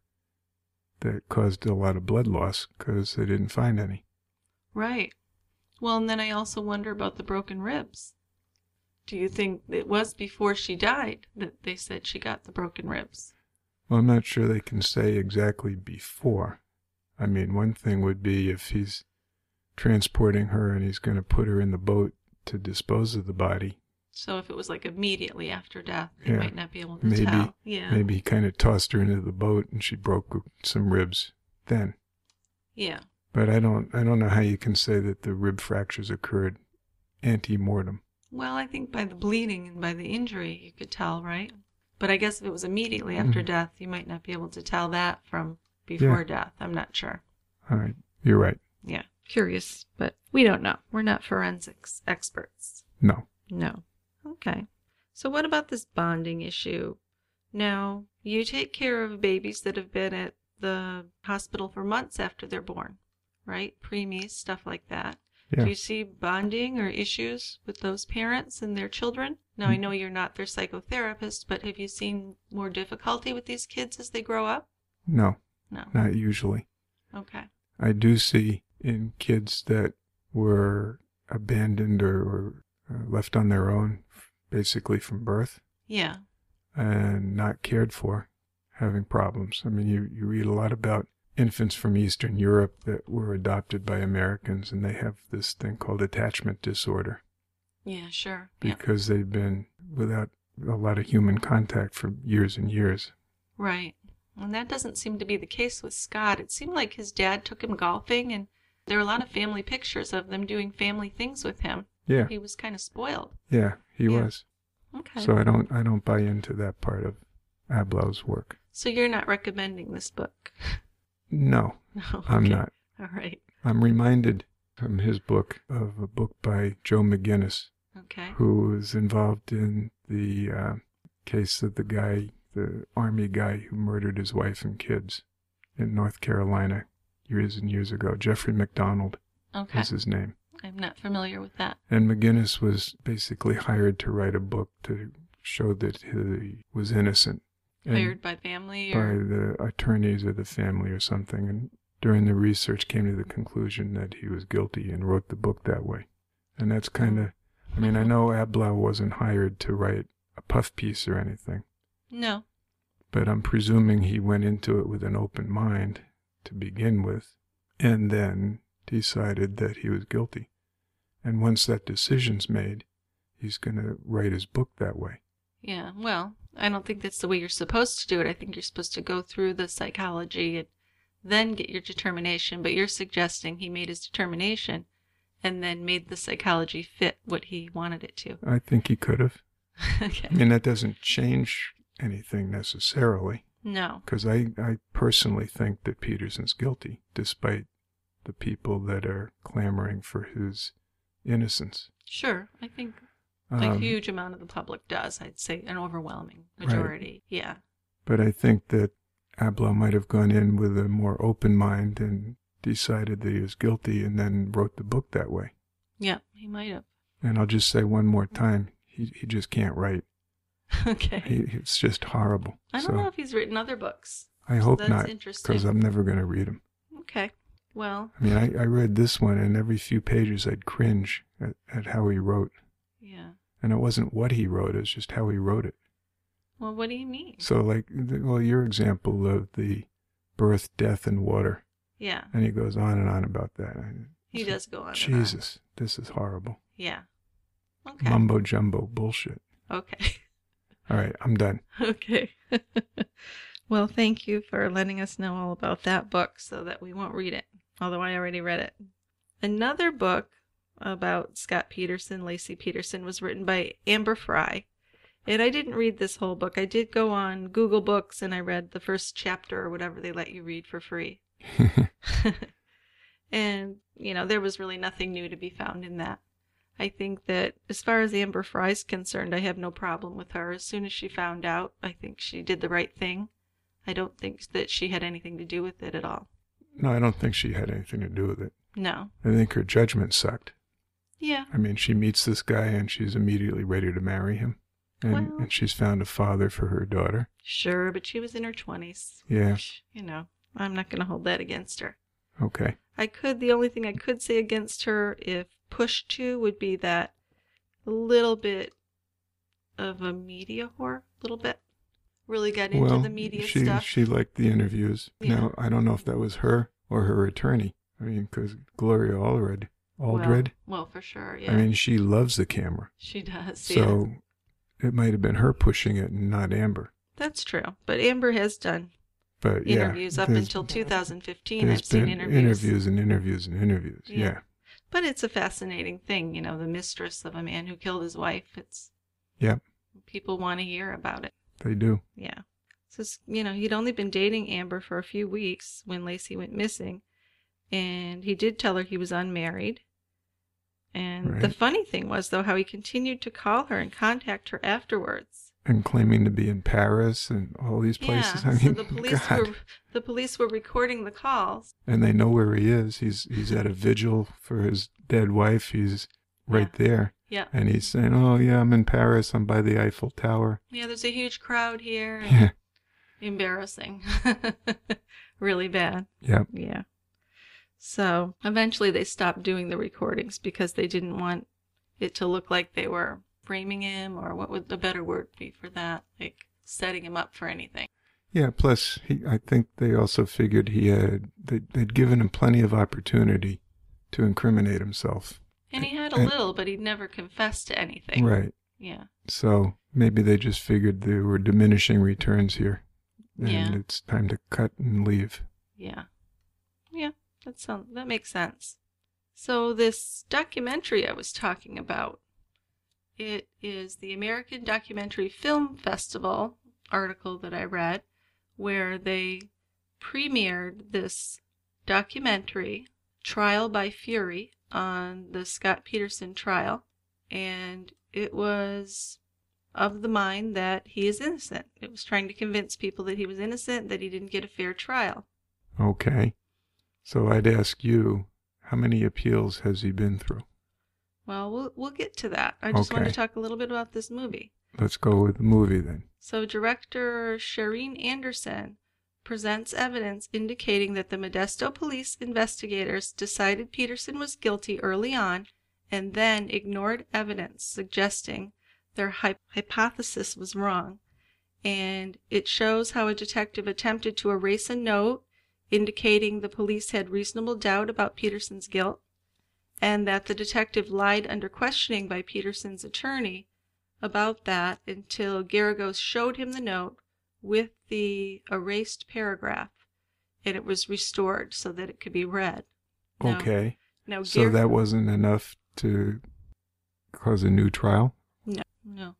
that caused a lot of blood loss because they didn't find any. Right. Well, and then I also wonder about the broken ribs. Do you think it was before she died that they said she got the broken ribs? Well, I'm not sure they can say exactly before. I mean, one thing would be if he's transporting her and he's going to put her in the boat to dispose of the body. So if it was like immediately after death, they Yeah. might not be able to tell. Yeah. Maybe he kind of tossed her into the boat and she broke some ribs then. Yeah. But I don't know how you can say that the rib fractures occurred ante-mortem. Well, I think by the bleeding and by the injury you could tell, right? But I guess if it was immediately after death, you might not be able to tell that from before death. I'm not sure. All right. You're right. Yeah. Curious, but we don't know. We're not forensics experts. No. No. Okay. So what about this bonding issue? Now, you take care of babies that have been at the hospital for months after they're born, right? Preemies, stuff like that. Yeah. Do you see bonding or issues with those parents and their children? Now, I know you're not their psychotherapist, but have you seen more difficulty with these kids as they grow up? No. No. Not usually. Okay. I do see in kids that were abandoned or left on their own, basically from birth, Yeah. and not cared for, having problems. I mean, you read a lot about infants from Eastern Europe that were adopted by Americans, and they have this thing called attachment disorder Yeah, sure. Yeah. because they've been without a lot of human contact for years and years. Right. And that doesn't seem to be the case with Scott. It seemed like his dad took him golfing, and there were a lot of family pictures of them doing family things with him. Yeah, He was kind of spoiled. yeah, he Yeah. was. Okay. So I don't buy into that part of Ablau's work. So you're not recommending this book? No, No. I'm okay. not. All right. I'm reminded from his book of a book by Joe McGinnis, Okay. who was involved in the case of the Army guy who murdered his wife and kids in North Carolina years and years ago. Jeffrey McDonald Okay. is his name. I'm not familiar with that. And McGinnis was basically hired to write a book to show that he was innocent. And Hired by family by or? the attorneys of the family or something. And during the research came to the conclusion that he was guilty and wrote the book that way. And that's kind of, I mean, I know Ablau wasn't hired to write a puff piece or anything, No. but I'm presuming he went into it with an open mind to begin with, and then decided that he was guilty. And once that decision's made, he's going to write his book that way. Yeah. Well, I don't think that's the way you're supposed to do it. I think you're supposed to go through the psychology and then get your determination. But you're suggesting he made his determination and then made the psychology fit what he wanted it to. I think he could have. Okay. I mean, that doesn't change anything necessarily, No. because I personally think that Peterson's guilty, despite the people that are clamoring for his innocence. Sure. I think a huge amount of the public does. I'd say an overwhelming majority. Right. Yeah. But I think that Ablau might have gone in with a more open mind and decided that he was guilty and then wrote the book that way. Yeah, he might have. And I'll just say one more time, he just can't write. Okay. It's just horrible. I don't know if he's written other books. I hope that's not, interesting. because I'm never going to read them. Okay. Well. I mean, I read this one, and every few pages I'd cringe at how he wrote. Yeah. And it wasn't what he wrote, it was just how he wrote it. Well, what do you mean? So, like, your example of the birth, death, and water. Yeah. And he goes on and on about that. He does go on. Jesus, this is horrible. Yeah. Okay. mumbo jumbo bullshit. Okay. All right, I'm done. Okay. Well, thank you for letting us know all about that book so that we won't read it, although I already read it. Another book about Scott Peterson, Laci Peterson, was written by Amber Frey. And I didn't read this whole book. I did go on Google Books and I read the first chapter or whatever they let you read for free. And, there was really nothing new to be found in that. I think that as far as Amber Frey's concerned, I have no problem with her. As soon as she found out, I think she did the right thing. I don't think that she had anything to do with it at all. No, I don't think she had anything to do with it. No. I think her judgment sucked. Yeah. I mean, she meets this guy and she's immediately ready to marry him. And she's found a father for her daughter. Sure, but she was in her 20s. Yeah. I'm not going to hold that against her. Okay. The only thing I could say against her, if pushed to, would be that a little bit of a media whore, a little bit. Really got into the media stuff. She liked the interviews. Yeah. Now, I don't know if that was her or her attorney. I mean, because Gloria Aldred. Well, for sure, yeah. I mean, she loves the camera. She does, So it might have been her pushing it and not Amber. That's true. But Amber has done interviews up until 2015. I've seen interviews. Interviews. Yeah. But it's a fascinating thing, the mistress of a man who killed his wife. Yep. People want to hear about it. They do. Yeah. So, he'd only been dating Amber for a few weeks when Laci went missing. And he did tell her he was unmarried. And the funny thing was, though, how he continued to call her and contact her afterwards. And claiming to be in Paris and all these places. Yeah, I mean, the police were recording the calls. And they know where he is. He's at a vigil for his dead wife. He's right there. Yeah. And he's saying, "Oh yeah, I'm in Paris. I'm by the Eiffel Tower. Yeah, there's a huge crowd here." Yeah. Embarrassing. Really bad. Yep. Yeah. So eventually they stopped doing the recordings because they didn't want it to look like they were framing him, or what would the better word be for that? Like setting him up for anything. Yeah, plus I think they also figured they'd given him plenty of opportunity to incriminate himself. And he had a little, but he'd never confessed to anything. Right. Yeah. So maybe they just figured there were diminishing returns here. And it's time to cut and leave. Yeah. Yeah, that makes sense. So this documentary I was talking about, it is the American Documentary Film Festival article that I read, where they premiered this documentary, Trial by Fury, on the Scott Peterson trial. And it was of the mind that he is innocent. It was trying to convince people that he was innocent, that he didn't get a fair trial. Okay. So I'd ask you, how many appeals has he been through? Well, we'll get to that. I just want to talk a little bit about this movie. Let's go with the movie then. So director Shereen Anderson presents evidence indicating that the Modesto police investigators decided Peterson was guilty early on and then ignored evidence suggesting their hypothesis was wrong. And it shows how a detective attempted to erase a note indicating the police had reasonable doubt about Peterson's guilt, and that the detective lied under questioning by Peterson's attorney about that until Garagos showed him the note with the erased paragraph, and it was restored so that it could be read. Okay. Now, so that wasn't enough to cause a new trial? No.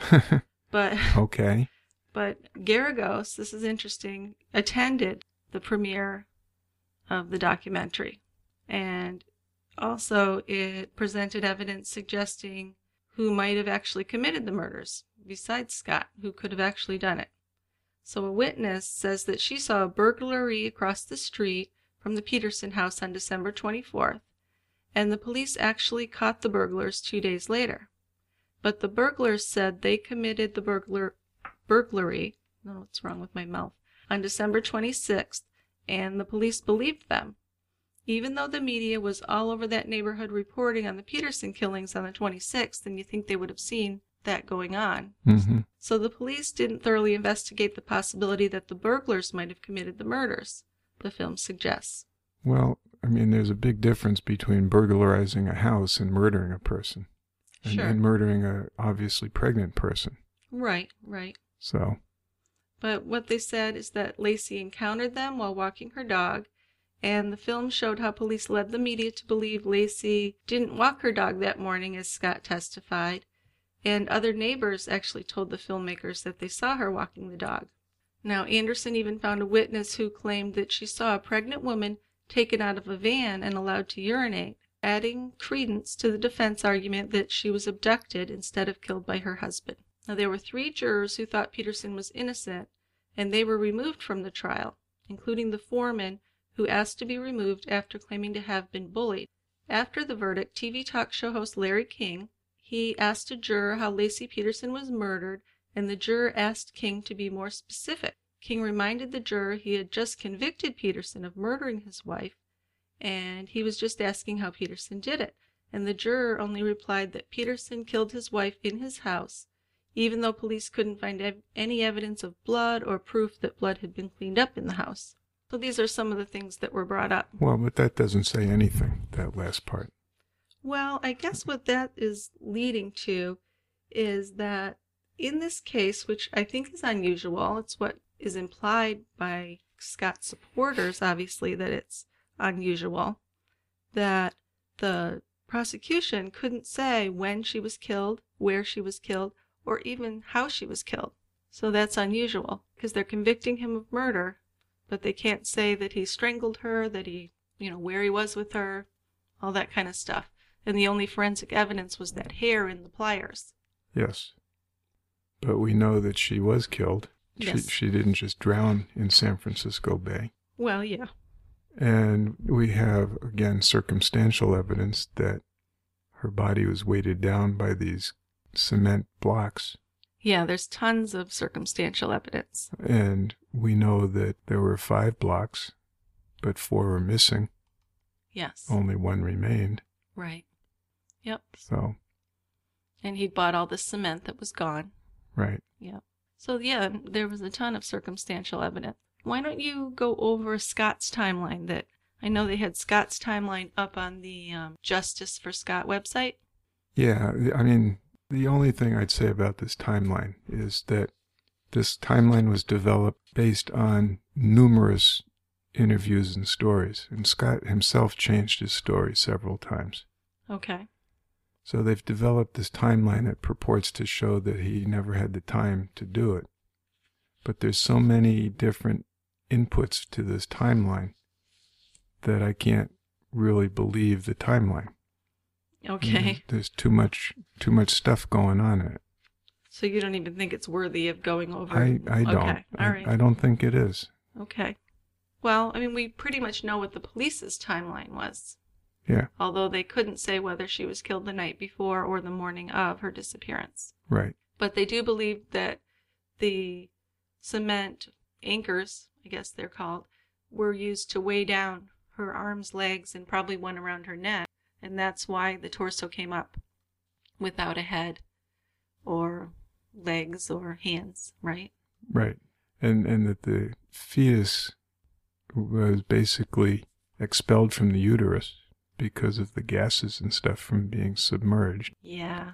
But okay. But Garagos, this is interesting, attended the premiere of the documentary. And also it presented evidence suggesting who might have actually committed the murders, besides Scott, who could have actually done it. So a witness says that she saw a burglary across the street from the Peterson house on December 24th, and the police actually caught the burglars 2 days later. But the burglars said they committed the burglary, no, what's wrong with my mouth, on December 26th, and the police believed them, even though the media was all over that neighborhood reporting on the Peterson killings on the 26th, and you think they would have seen that going on. Mm-hmm. So the police didn't thoroughly investigate the possibility that the burglars might have committed the murders, the film suggests. Well, I mean, there's a big difference between burglarizing a house and murdering a person. Sure. and murdering a obviously pregnant person. Right, right. So, But what they said is that Lacey encountered them while walking her dog, and the film showed how police led the media to believe Lacey didn't walk her dog that morning, as Scott testified, and other neighbors actually told the filmmakers that they saw her walking the dog. Now, Anderson even found a witness who claimed that she saw a pregnant woman taken out of a van and allowed to urinate, adding credence to the defense argument that she was abducted instead of killed by her husband. Now, there were 3 jurors who thought Peterson was innocent, and they were removed from the trial, including the foreman, who asked to be removed after claiming to have been bullied. After the verdict, TV talk show host Larry King, he asked a juror how Laci Peterson was murdered, and the juror asked King to be more specific. King reminded the juror he had just convicted Peterson of murdering his wife, and he was just asking how Peterson did it. And the juror only replied that Peterson killed his wife in his house, even though police couldn't find any evidence of blood or proof that blood had been cleaned up in the house. So these are some of the things that were brought up. well, but that doesn't say anything, that last part. Well, I guess what that is leading to is that in this case, which I think is unusual, it's what is implied by Scott's supporters, obviously, that it's unusual, that the prosecution couldn't say when she was killed, where she was killed, or even how she was killed. So that's unusual, because they're convicting him of murder, but they can't say that he strangled her, that he, where he was with her, all that kind of stuff. And the only forensic evidence was that hair in the pliers. Yes. But we know that she was killed. Yes. She didn't just drown in San Francisco Bay. Well, yeah. And we have, again, circumstantial evidence that her body was weighted down by these cement blocks. Yeah, there's tons of circumstantial evidence. And we know that there were 5 blocks, but 4 were missing. Yes. Only 1 remained. Right. Yep. So. And he'd bought all the cement that was gone. Right. Yep. So, yeah, there was a ton of circumstantial evidence. Why don't you go over Scott's timeline? That I know they had Scott's timeline up on the Justice for Scott website. Yeah, I mean, the only thing I'd say about this timeline is that this timeline was developed based on numerous interviews and stories, and Scott himself changed his story several times. Okay. So they've developed this timeline that purports to show that he never had the time to do it. But there's so many different inputs to this timeline that I can't really believe the timeline. Okay. There's too much stuff going on in it. So you don't even think it's worthy of going over? I don't. Okay. All right. I don't think it is. Okay. Well, I mean, we pretty much know what the police's timeline was. Yeah. Although they couldn't say whether she was killed the night before or the morning of her disappearance. Right. But they do believe that the cement anchors, I guess they're called, were used to weigh down her arms, legs, and probably one around her neck. And that's why the torso came up without a head or legs or hands, right? Right. And that the fetus was basically expelled from the uterus because of the gases and stuff from being submerged. Yeah.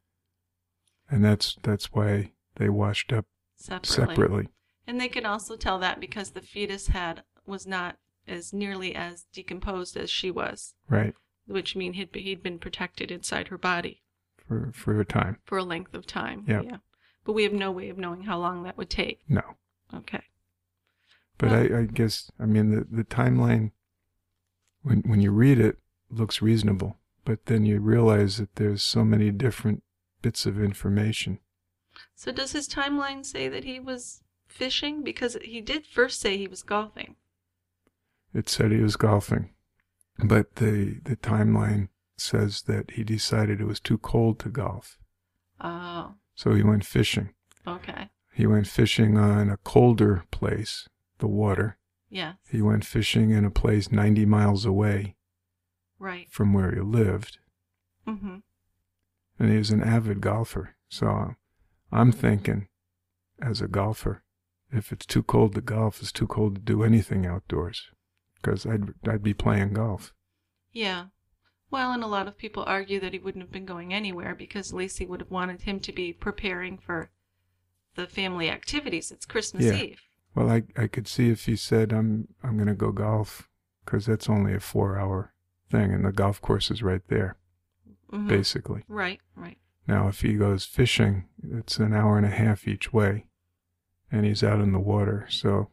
And that's why they washed up separately. And they can also tell that because the fetus was not as nearly as decomposed as she was. Right. Which means he'd been protected inside her body. For a time. For a length of time. Yep. Yeah. But we have no way of knowing how long that would take. No. Okay. But well, I guess, I mean, the timeline, when you read it, looks reasonable. But then you realize that there's so many different bits of information. So does his timeline say that he was fishing? Because he did first say he was golfing. It said he was golfing. But the timeline says that he decided it was too cold to golf. Oh. So he went fishing. Okay. He went fishing on a colder place, the water. Yes. He went fishing in a place 90 miles away. Right. From where he lived. Mm-hmm. And he was an avid golfer. So I'm thinking, as a golfer, if it's too cold to golf, it's too cold to do anything outdoors. Because I'd be playing golf. Yeah. Well, and a lot of people argue that he wouldn't have been going anywhere because Lacey would have wanted him to be preparing for the family activities. It's Christmas Eve. Well, I could see if he said, I'm going to go golf, because that's only a 4-hour thing, and the golf course is right there, basically. Right, right. Now, if he goes fishing, it's an hour and a half each way, and he's out in the water. So,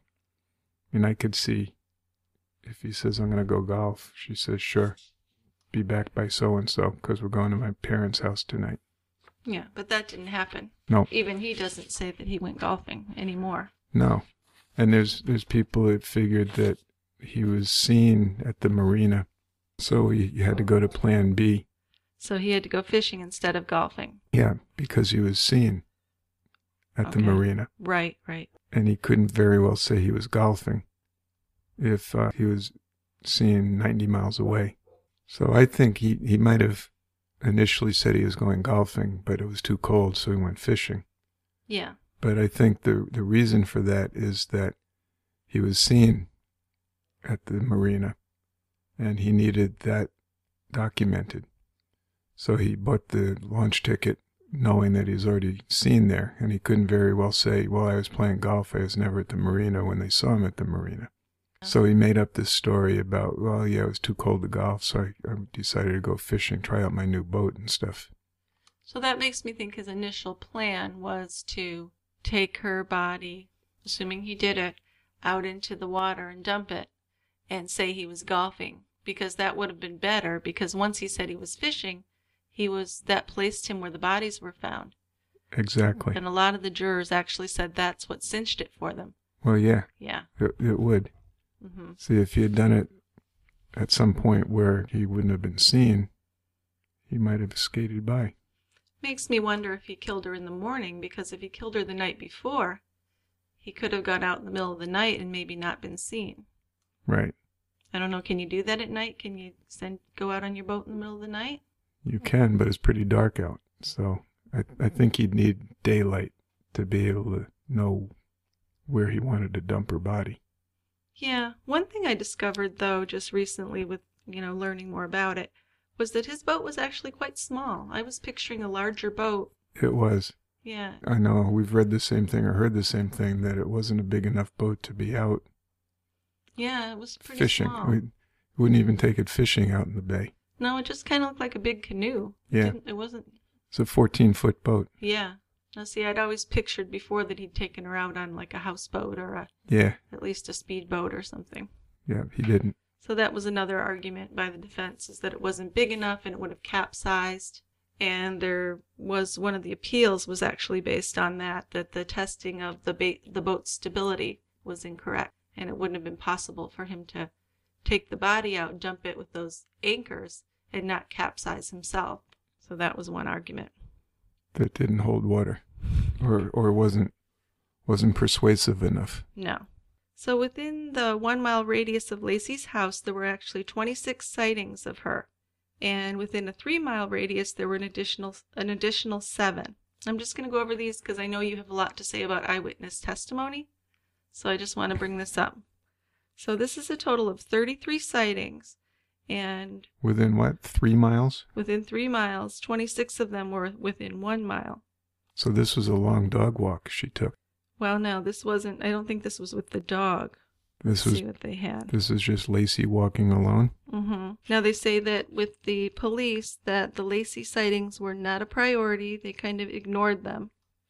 I could see if he says, I'm going to go golf, she says, sure, be back by so-and-so, because we're going to my parents' house tonight. Yeah, but that didn't happen. No. Even he doesn't say that he went golfing anymore. No. And there's people that figured that he was seen at the marina, so he had to go to plan B. So he had to go fishing instead of golfing. Yeah, because he was seen at the marina. Right, right. And he couldn't very well say he was golfing if he was seen 90 miles away. So I think he might have initially said he was going golfing, but it was too cold, so he went fishing. Yeah. But I think the reason for that is that he was seen at the marina, and he needed that documented. So he bought the launch ticket knowing that he's already seen there, and he couldn't very well say, well, I was playing golf, I was never at the marina, when they saw him at the marina. So he made up this story about, well, yeah, it was too cold to golf, so I decided to go fishing, try out my new boat and stuff. So that makes me think his initial plan was to take her body, assuming he did it, out into the water and dump it and say he was golfing, because that would have been better, because once he said he was fishing, that placed him where the bodies were found. Exactly. And a lot of the jurors actually said that's what cinched it for them. Well, yeah. Yeah. It would. Mm-hmm. See, if he had done it at some point where he wouldn't have been seen, he might have skated by. Makes me wonder if he killed her in the morning, because if he killed her the night before, he could have gone out in the middle of the night and maybe not been seen. Right. I don't know, can you do that at night? Can you go out on your boat in the middle of the night? You can, but it's pretty dark out. So I think he'd need daylight to be able to know where he wanted to dump her body. Yeah. One thing I discovered, though, just recently with, learning more about it, was that his boat was actually quite small. I was picturing a larger boat. It was. Yeah. I know. We've read the same thing or heard the same thing, that it wasn't a big enough boat to be out. Yeah, it was pretty fishing. small. We wouldn't even take it fishing out in the bay. No, it just kind of looked like a big canoe. Yeah. It wasn't. It's a 14-foot boat. Yeah. Now, see, I'd always pictured before that he'd taken her out on like a houseboat or at least a speedboat or something. Yeah, he didn't. So that was another argument by the defense, is that it wasn't big enough and it would have capsized. And there was one of the appeals was actually based on that the testing of the boat's stability was incorrect, and it wouldn't have been possible for him to take the body out, dump it with those anchors, and not capsize himself. So that was one argument. That didn't hold water, or wasn't persuasive enough. No. So within the 1-mile radius of Lacey's house, there were actually 26 sightings of her. And within a 3-mile radius, there were an additional 7. I'm just going to go over these because I know you have a lot to say about eyewitness testimony. So I just want to bring this up. So this is a total of 33 sightings. And within what, 3 miles? Within 3 miles, 26 of them were within 1 mile. So this was a long dog walk she took. Well, no, this wasn't. I don't think this was with the dog. Let's see what they had. This is just Lacey walking alone? Mm-hmm. Now, they say that with the police that the Lacey sightings were not a priority. They kind of ignored them.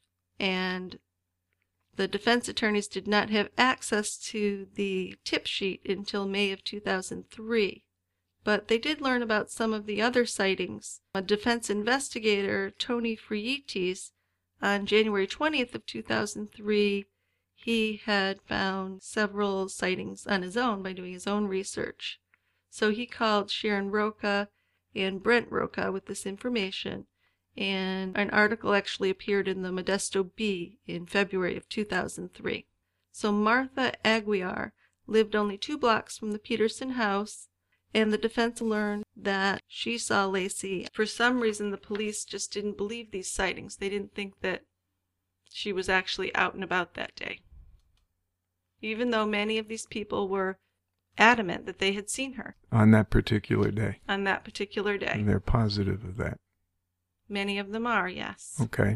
And the defense attorneys did not have access to the tip sheet until May of 2003. But they did learn about some of the other sightings. A defense investigator, Tony Friites, on January 20th of 2003, he had found several sightings on his own by doing his own research. So he called Sharon Roca and Brent Roca with this information, and an article actually appeared in the Modesto Bee in February of 2003. So Martha Aguiar lived only 2 blocks from the Peterson house, and the defense learned that she saw Lacey. For some reason, the police just didn't believe these sightings. They didn't think that she was actually out and about that day. Even though many of these people were adamant that they had seen her On that particular day. on that particular day. And they're positive of that. Many of them are, yes. Okay.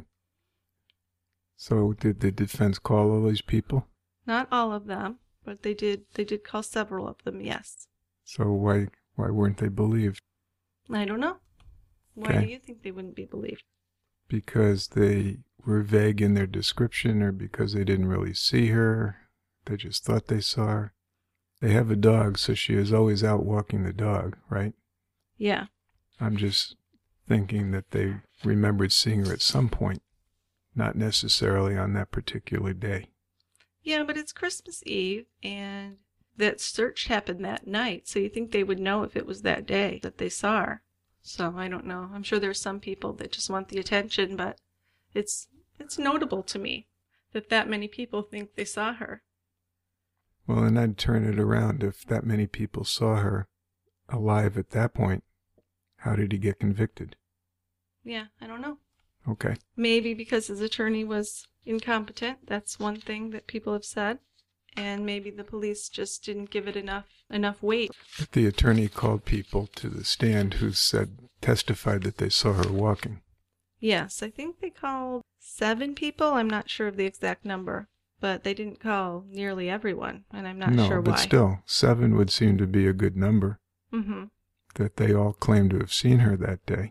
So did the defense call all these people? Not all of them, but they did call several of them, yes. So why weren't they believed? I don't know. Why Okay. do you think they wouldn't be believed? Because they were vague in their description, or because they didn't really see her? They just thought they saw her? They have a dog, so she is always out walking the dog, right? Yeah. I'm just thinking that they remembered seeing her at some point, not necessarily on that particular day. Yeah, but it's Christmas Eve, and that search happened that night, so you think they would know if it was that day that they saw her. So I don't know. I'm sure there's some people that just want the attention, but it's notable to me that many people think they saw her. Well, and I'd turn it around. If that many people saw her alive at that point, how did he get convicted? Yeah, I don't know. Okay. Maybe because his attorney was incompetent. That's one thing that people have said. And maybe the police just didn't give it enough weight. But the attorney called people to the stand who testified that they saw her walking. Yes, I think they called 7 people. I'm not sure of the exact number. But they didn't call nearly everyone, and I'm not sure why. No, but still, 7 would seem to be a good number. Mm-hmm. That they all claimed to have seen her that day.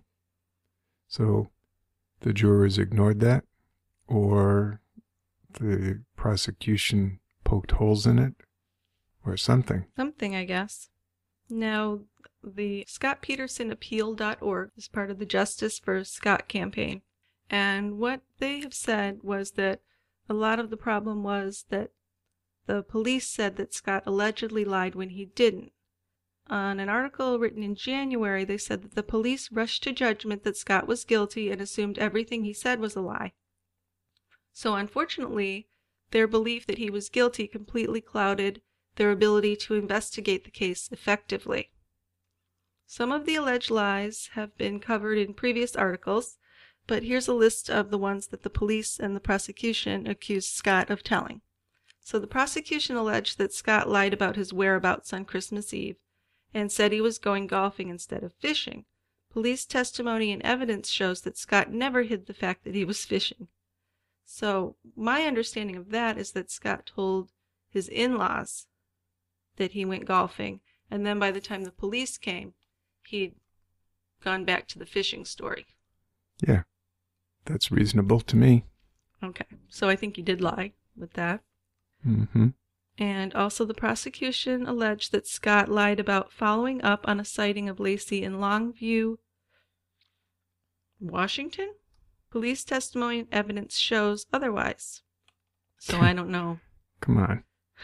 So the jurors ignored that, or the prosecution poked holes in it, or something. Something, I guess. Now, the ScottPetersonAppeal.org is part of the Justice for Scott campaign. And what they have said was that a lot of the problem was that the police said that Scott allegedly lied when he didn't. On an article written in January, they said that the police rushed to judgment that Scott was guilty and assumed everything he said was a lie. So unfortunately, their belief that he was guilty completely clouded their ability to investigate the case effectively. Some of the alleged lies have been covered in previous articles, but here's a list of the ones that the police and the prosecution accused Scott of telling. So the prosecution alleged that Scott lied about his whereabouts on Christmas Eve and said he was going golfing instead of fishing. Police testimony and evidence shows that Scott never hid the fact that he was fishing. So my understanding of that is that Scott told his in-laws that he went golfing, and then by the time the police came, he'd gone back to the fishing story. Yeah, that's reasonable to me. Okay, so I think he did lie with that. Mm-hmm. And also the prosecution alleged that Scott lied about following up on a sighting of Lacey in Longview, Washington? Police testimony and evidence shows otherwise. So I don't know. Come on.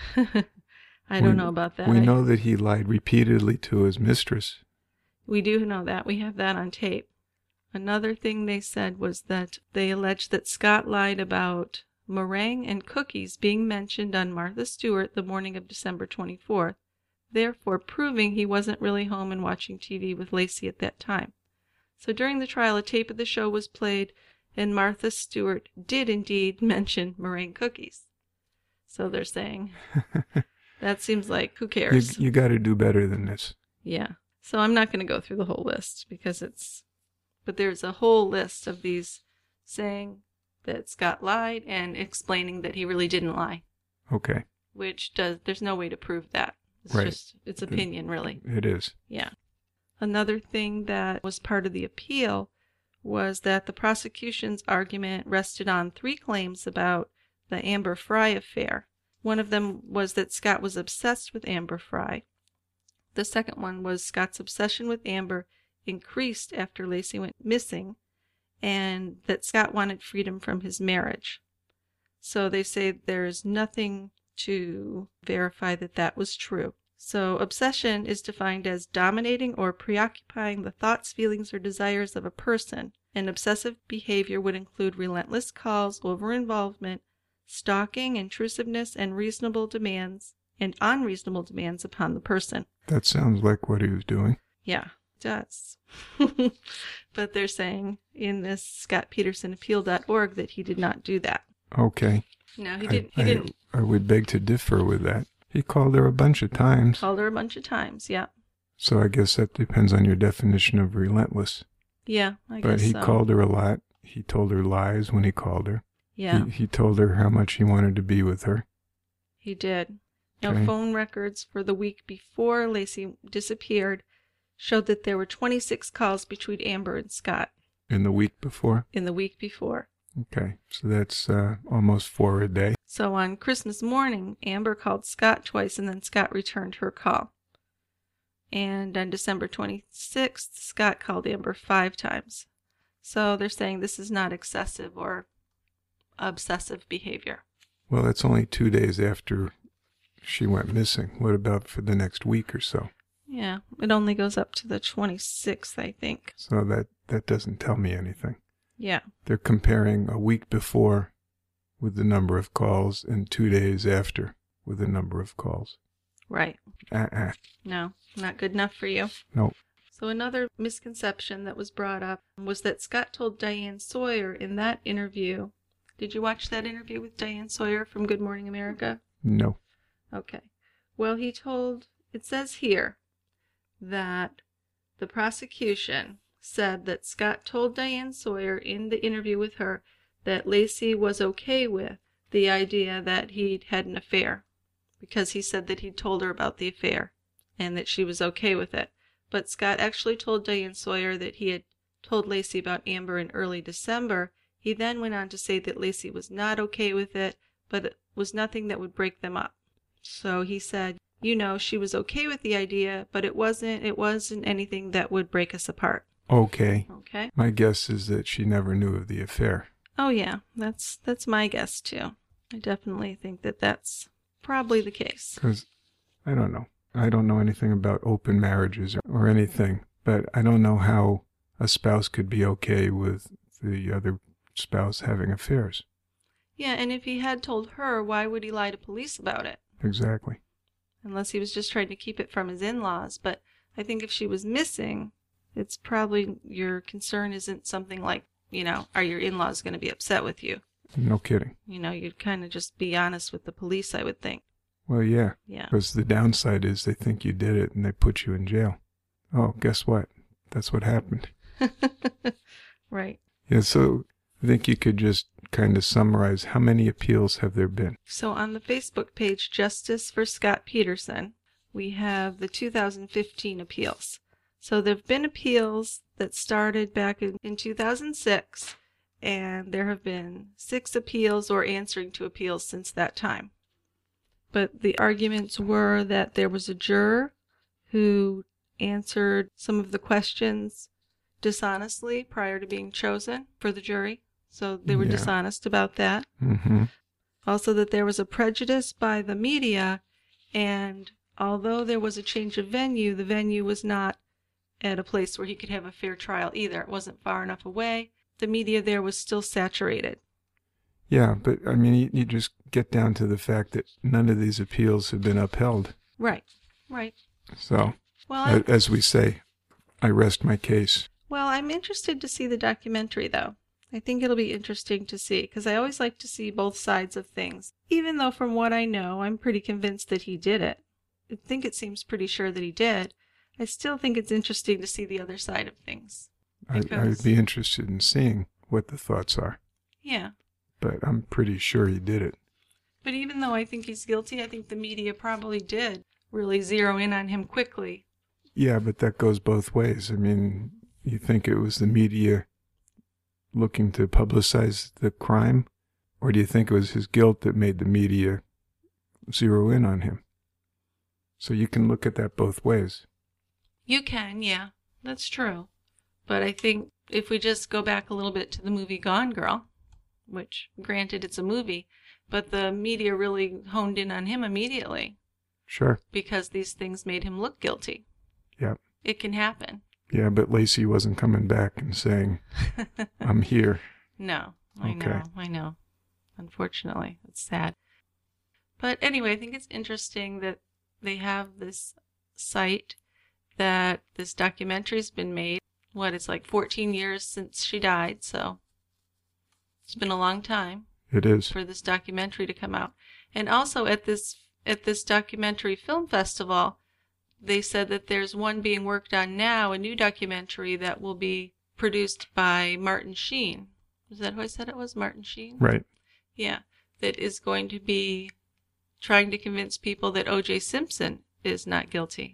I don't know about that. We know that he lied repeatedly to his mistress. We do know that. We have that on tape. Another thing they said was that they alleged that Scott lied about meringue and cookies being mentioned on Martha Stewart the morning of December 24th, therefore proving he wasn't really home and watching TV with Lacey at that time. So during the trial, a tape of the show was played, and Martha Stewart did indeed mention meringue cookies. So they're saying, that seems like, who cares? You got to do better than this. Yeah. So I'm not going to go through the whole list because but there's a whole list of these saying that Scott lied and explaining that he really didn't lie. Okay. There's no way to prove that. It's right. just, it's opinion, really. It is. Yeah. Another thing that was part of the appeal was that the prosecution's argument rested on 3 claims about the Amber Fry affair. One of them was that Scott was obsessed with Amber Fry. The second one was Scott's obsession with Amber increased after Lacey went missing, and that Scott wanted freedom from his marriage. So they say there's nothing to verify that that was true. So obsession is defined as dominating or preoccupying the thoughts, feelings, or desires of a person. And obsessive behavior would include relentless calls, over-involvement, stalking, intrusiveness, and unreasonable demands upon the person. That sounds like what he was doing. Yeah, it does. But they're saying in this ScottPetersonAppeal.org that he did not do that. Okay. No, he didn't. I would beg to differ with that. He called her a bunch of times. Called her a bunch of times, yeah. So I guess that depends on your definition of relentless. Yeah, I guess so. But he called her a lot. He told her lies when he called her. Yeah. He told her how much he wanted to be with her. He did. Now, Okay. phone records for the week before Lacey disappeared showed that there were 26 calls between Amber and Scott In the week before? in the week before. Okay, so that's almost 4 a day. So on Christmas morning, Amber called Scott twice, and then Scott returned her call. And on December 26th, Scott called Amber 5 times. So they're saying this is not excessive or obsessive behavior. Well, that's only 2 days after she went missing. What about for the next week or so? Yeah, it only goes up to the 26th, I think. So that doesn't tell me anything. Yeah. They're comparing a week before with the number of calls and 2 days after with the number of calls. Right. No, not good enough for you. Nope. So another misconception that was brought up was that Scott told Diane Sawyer in that interview. Did you watch that interview with Diane Sawyer from Good Morning America? No. Okay. Well, it says here that the prosecution said that Scott told Diane Sawyer in the interview with her that Lacey was okay with the idea that he'd had an affair, because he said that he'd told her about the affair and that she was okay with it. But Scott actually told Diane Sawyer that he had told Lacey about Amber in early December. He then went on to say that Lacey was not okay with it, but it was nothing that would break them up. So he said, she was okay with the idea, but it wasn't anything that would break us apart. Okay. Okay. My guess is that she never knew of the affair. Oh yeah, that's my guess too. I definitely think that that's probably the case. Because, I don't know. I don't know anything about open marriages or anything, but I don't know how a spouse could be okay with the other spouse having affairs. Yeah, and if he had told her, why would he lie to police about it? Exactly. Unless he was just trying to keep it from his in-laws. But I think if she was missing, it's probably your concern isn't something like, are your in-laws going to be upset with you? No kidding. You'd kind of just be honest with the police, I would think. Well, yeah. Yeah. Because the downside is they think you did it and they put you in jail. Oh, guess what? That's what happened. Right. Yeah, so I think you could just kind of summarize how many appeals have there been. So on the Facebook page, Justice for Scott Peterson, we have the 2015 appeals. So there have been appeals that started back in 2006, and there have been 6 appeals or answering to appeals since that time. But the arguments were that there was a juror who answered some of the questions dishonestly prior to being chosen for the jury. So they were dishonest about that. Mm-hmm. Also that there was a prejudice by the media, and although there was a change of venue, the venue was not at a place where he could have a fair trial either. It wasn't far enough away. The media there was still saturated. Yeah, but I mean, you just get down to the fact that none of these appeals have been upheld. Right. So, Well, as we say, I rest my case. Well, I'm interested to see the documentary, though. I think it'll be interesting to see, because I always like to see both sides of things. Even though from what I know, I'm pretty convinced that he did it. I think it seems pretty sure that he did. I still think it's interesting to see the other side of things. I'd be interested in seeing what the thoughts are. Yeah. But I'm pretty sure he did it. But even though I think he's guilty, I think the media probably did really zero in on him quickly. Yeah, but that goes both ways. I mean, you think it was the media looking to publicize the crime? Or do you think it was his guilt that made the media zero in on him? So you can look at that both ways. You can, yeah. That's true. But I think if we just go back a little bit to the movie Gone Girl, which, granted, it's a movie, but the media really honed in on him immediately. Sure. Because these things made him look guilty. Yep. It can happen. Yeah, but Lacey wasn't coming back and saying, I'm here. No, I know. Unfortunately, it's sad. But anyway, I think it's interesting that they have this site that this documentary's been made. It's like 14 years since she died, so it's been a long time. It is. For this documentary to come out. And also at this at this documentary film festival, they said that there's one being worked on now, a new documentary that will be produced by Martin Sheen. Is that who I said it was? Martin Sheen? Right. Yeah. That is going to be trying to convince people that O.J. Simpson is not guilty.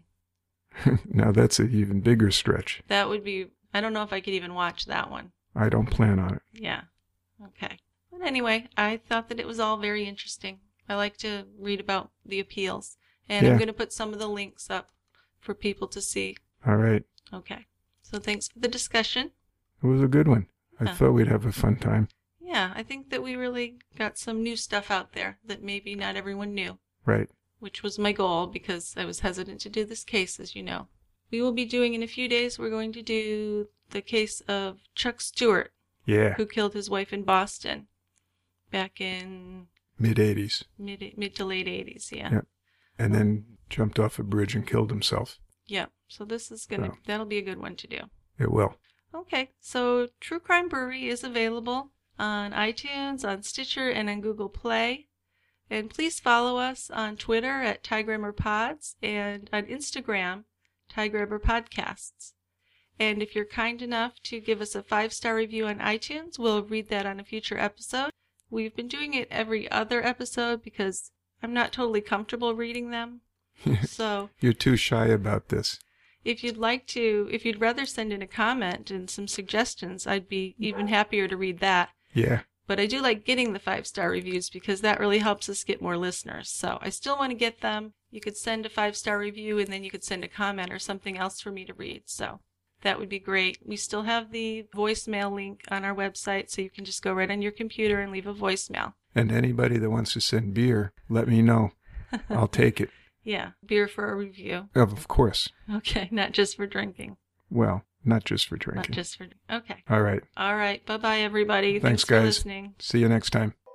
Now that's an even bigger stretch. That would be, I don't know if I could even watch that one. I don't plan on it. Yeah. Okay. But anyway, I thought that it was all very interesting. I like to read about the appeals. And Yeah. I'm going to put some of the links up for people to see. All right. Okay. So thanks for the discussion. It was a good one. I Huh. thought we'd have a fun time. Yeah, I think that we really got some new stuff out there that maybe not everyone knew, Right. which was my goal because I was hesitant to do this case, as you know. We will be doing in a few days, we're going to do the case of Chuck Stewart, Yeah. who killed his wife in Boston back in Mid-'80s. mid to late 80s, yeah. Yep. And then jumped off a bridge and killed himself. Yeah, so this is So. that'll be a good one to do. It will. Okay, so True Crime Brewery is available on iTunes, on Stitcher, and on Google Play. And please follow us on Twitter at TyGrammerPods and on Instagram, TyGrammer Podcasts. And if you're kind enough to give us a 5-star review on iTunes, we'll read that on a future episode. We've been doing it every other episode because I'm not totally comfortable reading them. So You're too shy about this. if you'd rather send in a comment and some suggestions, I'd be even happier to read that. Yeah. But I do like getting the 5-star reviews because that really helps us get more listeners. So I still want to get them. You could send a 5-star review and then you could send a comment or something else for me to read. So that would be great. We still have the voicemail link on our website, so you can just go right on your computer and leave a voicemail. And anybody that wants to send beer, let me know. I'll take it. Yeah, beer for a review. Of course. Okay, not just for drinking. Well, not just for drinking. Not just for... Okay. All right. All right. Bye-bye, everybody. Thanks, for guys. listening. See you next time.